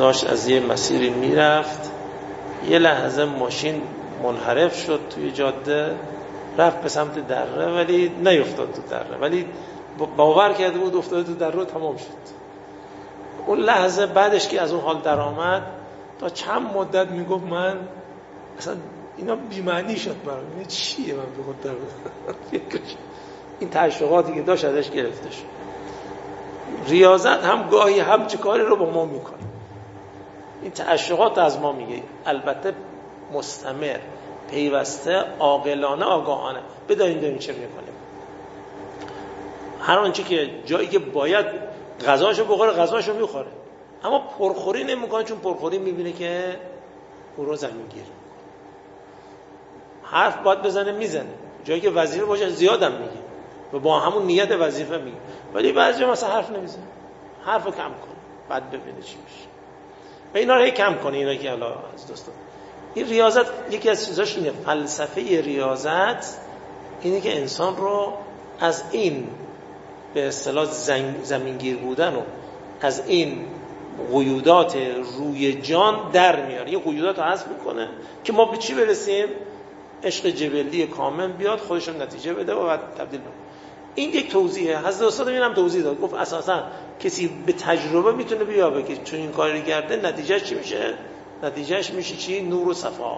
داشت از یه مسیری میرفت، یه لحظه ماشین منحرف شد توی جاده، رفت به سمت دره ولی نیفتاد تو دره، ولی باور کرده بود افتاده تو دره و تمام شد. اون لحظه بعدش که از اون حال در آمد تا چند مدت میگفت من اصلا اینا بی‌معنی شد برام، این چیه من به خود در این تشویقاتی که داشت ازش گرفته شد. ریاضت هم گاهی هم چه کاری رو با ما میکنه، این تشویقات از ما میگه، البته مستمر، پیوسته، عاقلانه، آگاهانه بدانیم داریم چه میکنیم. هر آنچه که جایی که باید غذاشو بخوره غذاشو میخوره، اما پرخوری نمیکنه، چون پرخوری میبینه که او رو زمین گیر میکنه. حرف باید بزنه میزنه، جایی که وظیفه باشه زیادم میگه و با همون نیت وظیفه میگه، ولی بعضی مثلا حرف نمیزنه، حرفو کم کنه بعد ببینه چی میشه و اینا رو هی کم کنه. اینا که حالا از دوستان این ریاضت یکی از چیزاش اینه، فلسفه ریاضت اینه که انسان رو از این به اصطلاح زمینگیر بودن و از این قیودات روی جان در میاره، یه قیودات رو حذف میکنه که ما به چی برسیم؟ عشق جبلی کامل بیاد، خودش رو نتیجه بده و بعد تبدیل بکنه. این یک توضیحه. حضرت استاد اینم توضیح داد، گفت اساسا کسی به تجربه میتونه بیابه که چون این کاری کرده نتیجهش چی میشه؟ نتیجهش میشه چی؟ نور و صفا.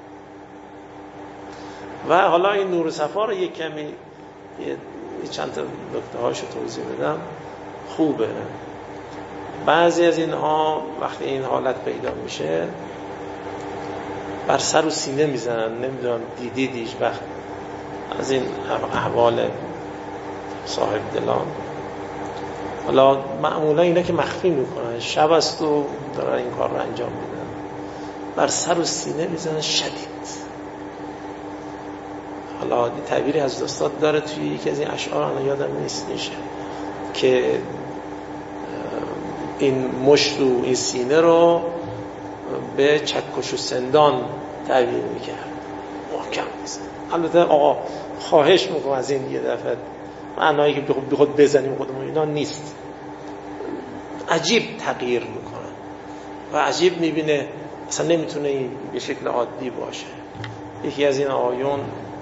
و حالا این نور و صفا رو یک کمی یه چند تا نکته هاشو توضیح بدم. خوبه بعضی از اینها وقتی این حالت پیدا میشه بر سر و سینه میزنن. نمیدونم دیدید هیچ وقت از این احوال صاحب دلان؟ حالا معمولا اینا که مخفی میکنن، شب است و دارن این کار رو انجام میدن، بر سر و سینه میزنن شدید. حالا تعبیری از استاد داره توی یکی از این اشعار، انا یادم نیست میشه، که این مشت و این سینه رو به چکش و سندان تعبیر میکرد، محکم میزن. البته آقا خواهش میکنم از این یه دفعه معنایی که به خود بزنیم خودمون اینا نیست، عجیب تغییر میکنن و عجیب میبینه، اصلا نمیتونه این به شکل عادی باشه. یکی از این آیون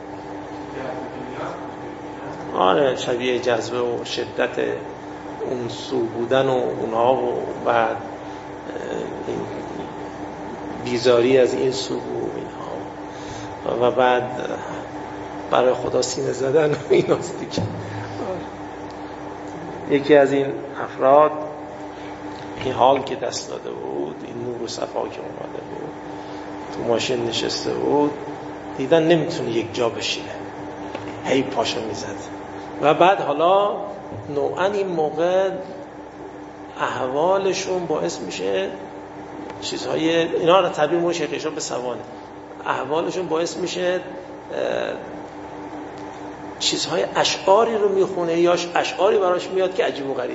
آره شبیه جذبه و شدت اون سو بودن و اونها و بعد این بیزاری از این سو و اینها و بعد برای خدا سینه زدن و این دیگه. یکی از این افراد این حال که دست داده بود، این نور و صفا که اومده بود، تو ماشین نشسته بود، دیدن نمیتونه یک جا بشینه، هی پاشو میزد و بعد حالا نوعا این موقع احوالشون باعث میشه چیزهای اینا رو تعبیر مون شیخشون به سوانه، احوالشون باعث میشه چیزهای اشعاری رو میخونه یا اشعاری براش میاد که عجیب و غریبه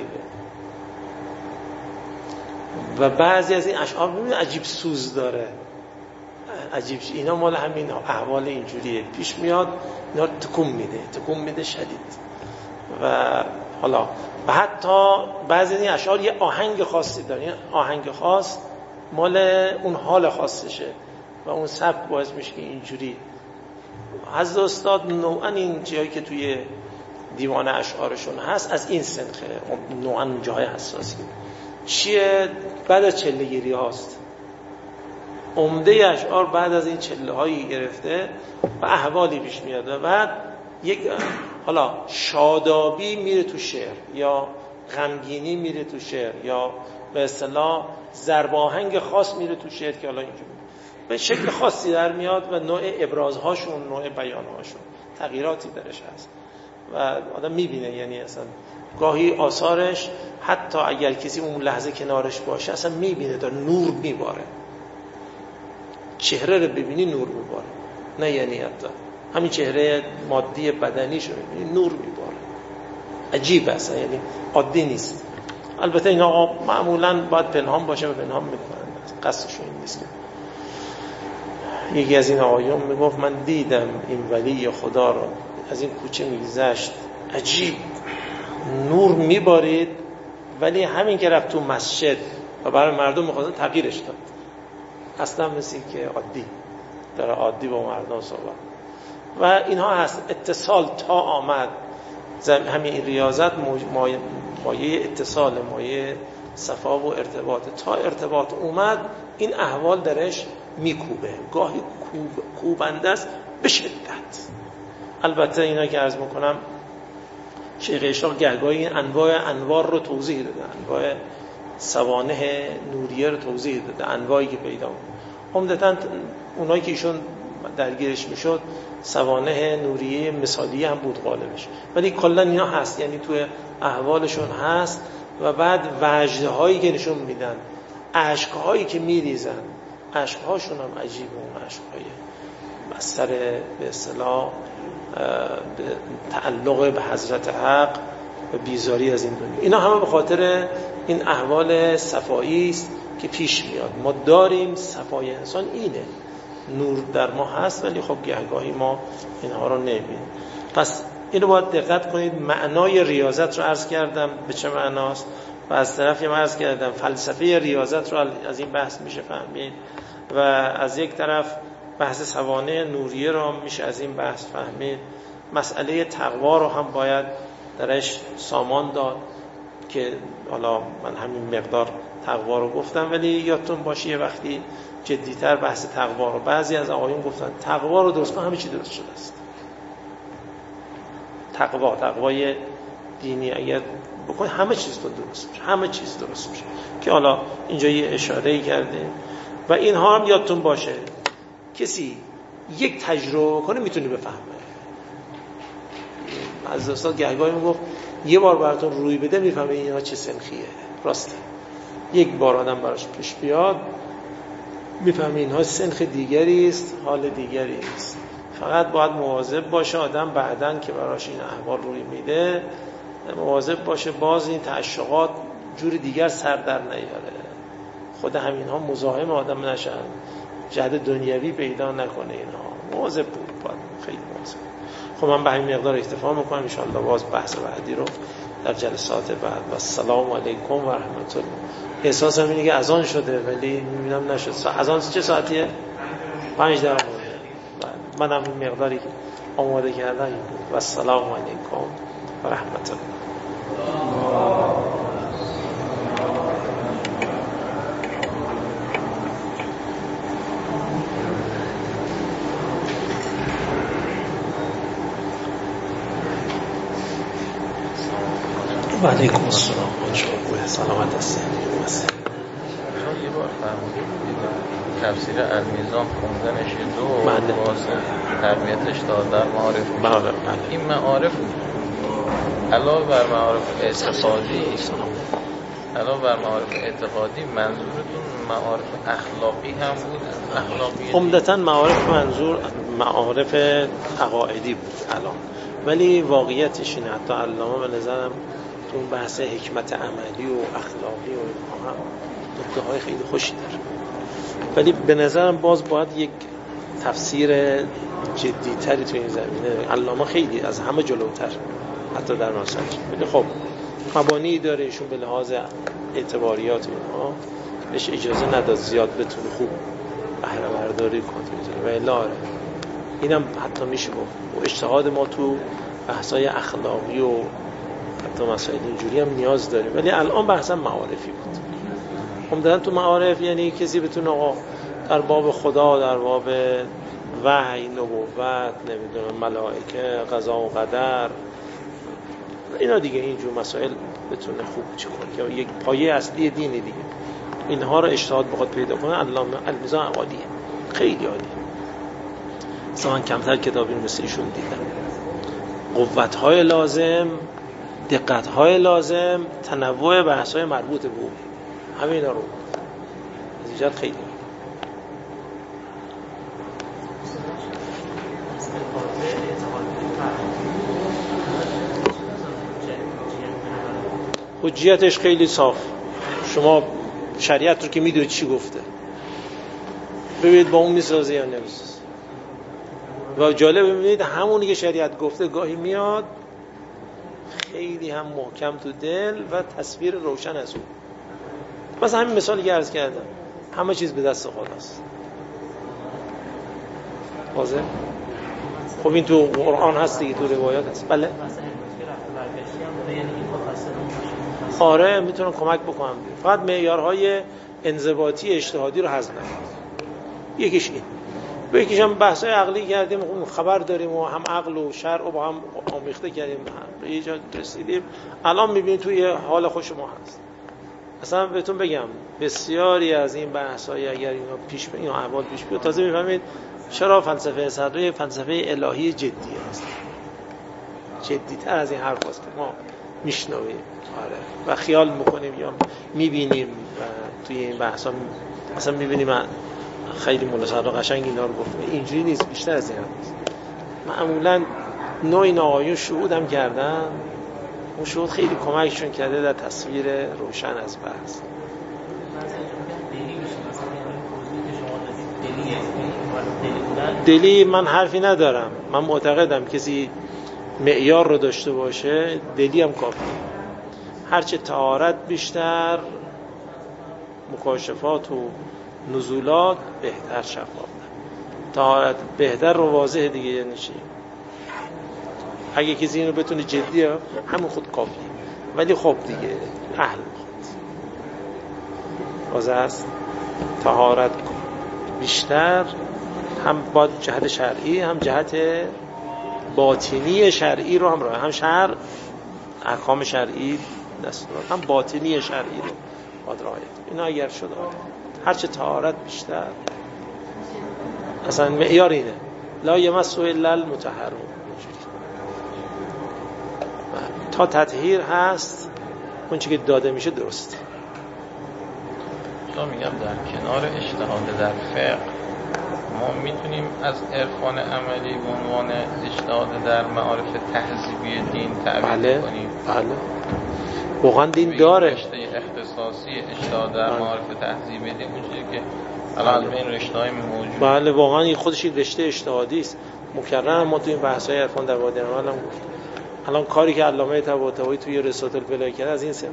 و بعضی از این اشعار ببین عجیب سوز داره، عجیب. اینا مال همین احوال اینجوریه پیش میاد، اینا تکون میده تکون میده شدید. و حالا و حتی بعضی این اشعار یه آهنگ خاصی داره، یه آهنگ خاص مال اون حال خاصشه و اون سبک باعث میشه که اینجوری. حضرت استاد نوعا این جایی که توی دیوان اشعارشون هست از این سنخه، نوعا جای حساسی چیه؟ بعد از چله گیری هاست، عمده اشعار بعد از این چله هایی گرفته و احوالی پیش میاد و بعد یک حالا شادابی میره تو شعر یا غمگینی میره تو شعر یا به اصطلاح ضرب آهنگ خاص میره تو شعر که حالا اینجوری به شکل خاصی در میاد و نوع ابرازهاشون، نوع بیانهاشون تغییراتی درش هست و آدم میبینه. یعنی اصلا گاهی آثارش حتی اگر کسی اون لحظه کنارش باشه اصلا میبینه داره نور میباره، چهره رو ببینی نور میباره، نه یعنی حتی همین چهره مادی بدنیش رو ببینی نور میباره، عجیب است، یعنی عادی نیست. البته اینا معمولا باید پنهان باشه و پنهان میکنن، قصدشون این نیست. یکی از این آقایون میگفت من دیدم این ولی خدا رو از این کوچه میگذشت، عجیب نور میبارید، ولی همین که رفت تو مسجد و برای مردم میخواستن تغییرش داد. اصلا مثل که عادی در عادی با مردم صحبت و اینها هست. اتصال تا آمد، همین ریاضت مایه اتصال، مایه صفا و ارتباط. تا ارتباط اومد این احوال درش میکوبه، گاهی کوب، کوبنده است به شدت. البته اینا که عرض میکنم شیخ اشراق گهگاهی انواع انوار رو توضیح داده، انواع سوانح نوریه رو توضیح داده، انواعی که پیدا بود. عمدتاً اونایی که ایشون درگیرش میشد سوانح نوریه مثالی هم بود غالبش، ولی کلا اینا هست، یعنی توی احوالشون هست. و بعد وجده هایی که نشون میدن، اشک هایی که میریزن، اشک هاشون هم عجیبه، اون اشک های بستر به اصطلاح تعلق به حضرت حق و بیزاری از این دنیا. اینا همه به خاطر این احوال صفایی است که پیش میاد. ما داریم صفای انسان اینه، نور در ما هست، ولی خب گهگاهی ما اینها رو نمیبینیم. پس اینو باید دقت کنید. معنای ریاضت رو عرض کردم به چه معناست و از طرفی هم عرض کردم فلسفه ریاضت رو از این بحث میشه فهمید و از یک طرف بحث سوانح نوریه رو هم میشه از این بحث فهمید. مسئله تقوا رو هم باید درش سامان داد که حالا من همین مقدار تقوا رو گفتم، ولی یادتون باشه یه وقتی جدیتر بحث تقوا رو، بعضی از آقایون گفتن تقوا رو درست کن همه چی درست شده است. تقوا، تقوای دینی اگر بکنی همه چیز تو درست میشه، همه چیز درست میشه، که حالا اینجا یه اشاره‌ای کردیم. و اینها هم یادتون باشه کسی یک تجربه کنه میتونه بفهمه. از دوستا گهگاهی میگفت یه بار براتون روی بده میفهمه اینها چه سنخیه. راسته، یک بار آدم براش پیش بیاد میفهمه اینها سنخ دیگری است، حال دیگری است. فقط باید مواظب باشه آدم بعدن که براش این احوال روی میده، مواظب باشه باز این تعشقات جور دیگر سر در نیاره، خود همین ها مزاحم آدم نشن، جهد دنیوی پیدا نکنه. اینها مواظب بود، باید خیلی مواظب. خب من به همین مقدار اکتفا میکنم، ان شاءالله باز بحث بعدی رو در جلسات بعد. و السلام علیکم و رحمت الله. احساسم اینه که اذان شده ولی میبینم نشد. اذان چه ساعتیه؟ پنج دقیقه. من هم این مقداری که آماده کردم این بود. و السلام علیکم و رحمت الله. و علیکم السلام و سلامت هستید. یه بار فرمودید تفسیر المیزان خوندنش دو واسه تربیتش داد در معارف. بله. این معارف علاوه بر معارف اعتقادی علاوه بر معارف اعتقادی منظورتون معارف اخلاقی هم بود؟ اخلاقی عمدتاً معارف منظور معارف عقائدی بود الان، ولی واقعیتش اینه حتی علامه به نظرم تو اون بحث حکمت عملی و اخلاقی و اینها هم نکته های خیلی خوشی داره، ولی به نظرم باز باید یک تفسیر جدیتری تو این زمینه. علامه خیلی از همه جلوتر حتی در مسائل، ولی خب مبانی داره ایشون به لحاظ اعتباریات اینها بهش اجازه نداد زیاد بتونه خوب بهره برداری کنه و الا آره اینم حتی میشه گفت و اجتهاد ما تو بحثای اخلاقی و حتی مسائل اینجوری هم نیاز داریم، ولی الان بحثا معارفی بود. عمدتاً تو معارف یعنی کسی بتونه آقا در باب خدا، در باب وحی، نبوت، نمیدونم ملائکه، قضا و قدر، اینا دیگه اینجور مسائل بتونه خوب چه کنه که یک پایه اصلی دینی دیگه، اینها رو اجتهاد بخواد پیدا کنه. علامه المیزان عالیه، خیلی عالیه. مثلا من کمتر کتابی مثل ایشون دیدم. قوت‌های لازم، دقت‌های لازم، تنوع بحث‌های مربوط به او، همینا رو از ایجاد خیلی حجیتش خیلی صاف. شما شریعت رو که میدونید چی گفته، ببینید با اون میسازه یا نمیسازه. و جالب ببینید همونی که شریعت گفته گاهی میاد خیلی هم محکم تو دل و تصویر روشن از اون. مثلا همین مثالی که عرض کردم، همه چیز به دست خداست. واضح؟ خب این تو قرآن هست دیگه، تو روایات هست. بله آره میتونم کمک بکنم، فقط معیارهای انضباطی اجتهادی رو حذف نکنید. یکیش این، به یکیش هم بحثای عقلی کردیم، خبر داریم و هم عقل و شرع رو با هم آمیخته کردیم، به یه جا رسیدیم. الان میبینید توی حال خوش ما هست. اصلا بهتون بگم بسیاری از این بحث‌های اگر اینا پیش این احوال پیش بیاد، تازه میفهمید چرا فلسفه صدر فلسفه الهی جدی است. جدی‌تر از این حرف است که ما میشنویم آره و خیال میکنیم یا میبینیم و توی این بحثا اصلا میبینیم. خیلی مولا صدر قشنگ اینا رو گفت، اینجوری نیست، بیشتر از این هست. معمولا نوع این آقایون شهود هم کردن، اون شهود خیلی کمکشون کرده در تصویر روشن از بحث. دلی من حرفی ندارم، من معتقدم کسی معیار رو داشته باشه دلی هم کافی. هرچه طهارت بیشتر، مکاشفات و نزولات بهتر، شفاف. طهارت بهتر رو واضحه دیگه، یعنی چی؟ اگه کسی اینو بتونه جدیه همون خود کافیه. ولی خب دیگه اهل واضح است. طهارت بیشتر هم با جهت شرعی هم جهت باطنی شرعی رو هم راه، هم شرع احکام شرعی دستورات، هم باطنی شرعی رو باید رعایت. اینا اگر شد هرچه طهارت بیشتر، اصلا معیار اینه لا یمسه الا المطهرون، تا تطهیر هست اون چیزی که داده میشه درست. تا میگم در کنار اجتهاد در فقه ما میتونیم از عرفان عملی به عنوان اجتهاد در معارف تهذیبی دین تعبیر بله، کنیم. بله واقعا دین داره رشته اختصاصی اجتهاد در بله. معارف تهذیبی دین اونجوری که الان بله. بین رشته‌های موجود بله واقعا این خودش یک رشته اجتهادی است. مکرر ما تو این بحث‌های عرفان در وادی عمل هم گفتیم. الان کاری که علامه طباطبایی توی رسالت البلاغه کرده از این سنخه،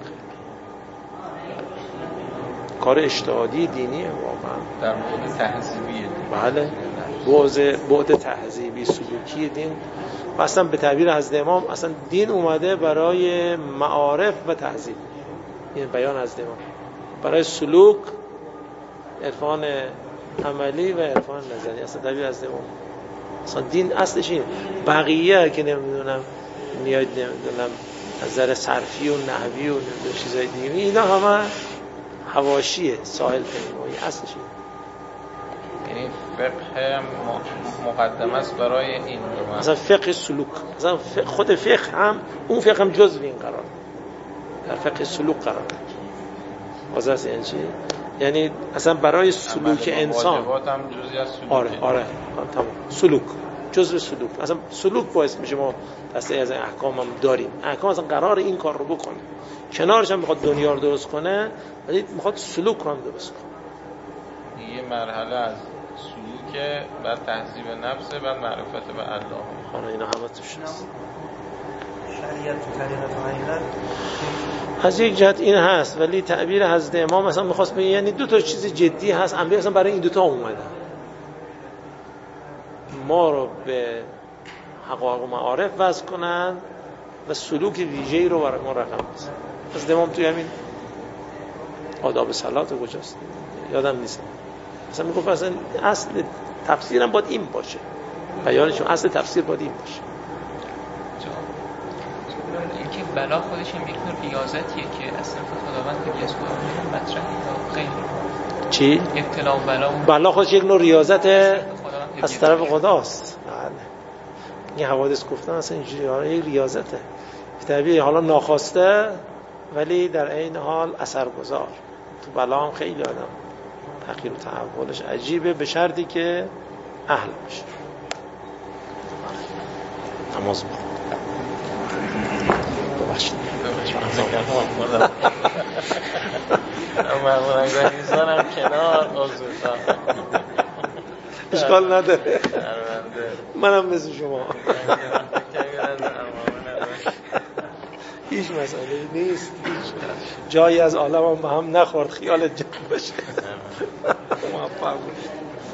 کار اجتهادی دینیه واقعا در بعد تهذیبی دین. بله بعد بعد تهذیبی سلوکی دین. و اصلا به تعبیر حضرت امام اصلا دین اومده برای معارف و تهذیب. این بیان حضرت امام برای سلوک، عرفان عملی و عرفان نظری. اصلا تعبیر حضرت امام اصلا دین اصلش این. بقیه که نمیدونم میاد نمیدونم از نظر صرفی و نحوی و چیزای دیگه اینا همه حواشیه ساحل پیمایی اصلش این. یعنی فقه مقدم است برای این دوم. مثلا فقه سلوک، مثلا خود فقه هم اون فقه هم جزء این قرار در فقه سلوک قرار داره. واضحه این چی؟ یعنی اصلا برای سلوک انسان واجبات هم جزئی از سلوک. آره آره تمام سلوک جزء سلوک. اصلا سلوک باعث میشه ما دسته از احکام هم داریم. احکام اصلا قرار این کار رو بکنه، کنارش هم میخواد دنیا رو درست کنه ولی میخواد سلوک رو هم درست کنه. یه مرحله از سلوک بعد تهذیب نفس بعد معرفت به الله. خانه اینا همه توش هست. شریعت و طریقت و حقیقت از یک جهت این هست، ولی تعبیر حضرت امام مثلا میخواست بگه یعنی دو تا چیز جدی هست، انبیا اصلا برای این دو تا اومدن، ما رو به حقایق و معارف وصل کنن و سلوک ویژه‌ای رو برای ما رقم بزنن. حضرت امام توی همین آداب صلات کجاست یادم نیست، مثلا میگفت اصلا اصل تفسیرم باید این باشه، بیانشون اصل تفسیر باید این باشه. اینکه بلا خودش هم یک نوع ریاضتیه که اصلا خداوند که از قرآن مطرحه یا غیر چی؟ ابتلا و بلا بلا خودش یک نوع ریاضت از طرف خداست. بله این حوادث گفتن اصلا اینجوری یک ریاضته به تعبیر حالا ناخواسته ولی در عین حال اثرگذار. تو بلا هم خیلی آدم تغییر و تحولش عجیبه به شرطی که اهل باشه. نماز بخون. ببخشید معمولا گاهیزانم کنار آزوزان اشکال نداره، منم مثل شما هیچ مسئله نیست، جایی از عالم هم به هم نخورد، خیالت جمع بشه. موفق باشید.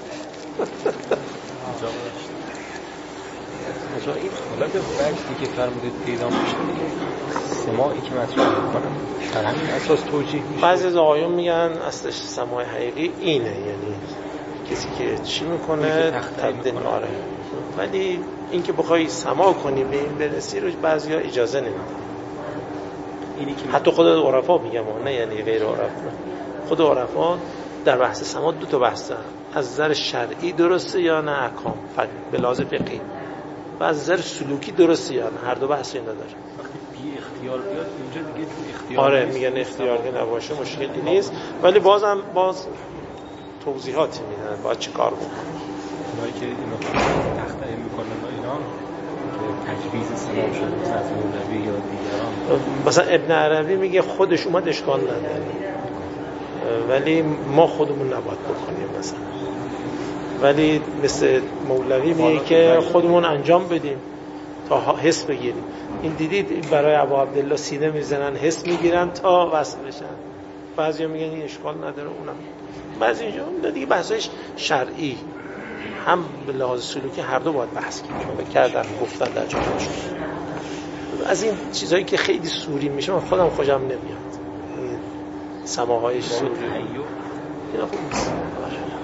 مثلا این حالت وجدی که فرمودید پیدا میشه سماعی که مطرح میکنن بر همین اساس توجیه میشه. بعضی از آقایون میگن اصلش سماع حقیقی اینه، یعنی کسی که چی میکنه تبدیل آره، ولی این که بخوای سماع کنی به این برسی رو بعضی ها اجازه نمیدن. حتی خود عرفا میگم، نه یعنی غیر عرفا، خود عرفا در بحث سماع دو تا بحث دارن، از نظر شرعی درسته یا نه احکام به لحاظ فقهی، و از نظر سلوکی درسته یا نه، هر دو بحث اینا داره. بی اختیار بیاد اونجا دیگه اختیار آره میگن اختیار که نباشه مشکلی نیست، ولی بازم باز توضیحاتی میدن باید چی کار بکنن. اونایی که اینو تخته میکنن اینا که تجویز سماع شده مثلا از مولوی یا دیگران، مثلا ابن عربی میگه خودش اومد اشکال نداره، ولی ما خودمون نباید بکنیم مثلا، ولی مثل مولوی میگه که خودمون انجام بدیم تا حس بگیریم. این دیدید برای ابا عبدالله سینه میزنن حس میگیرن تا وصل بشن. بعضیا میگن این اشکال نداره، اونم بعضی اینجا دیگه بحثش شرعی هم به لحاظ سلوکی هر دو باید بحث کردن گفتن در جامعهشون. از این چیزایی که خیلی سوری میشه من خودم خوشم نمیاد، این سماهای سوری اینا خوب نیست.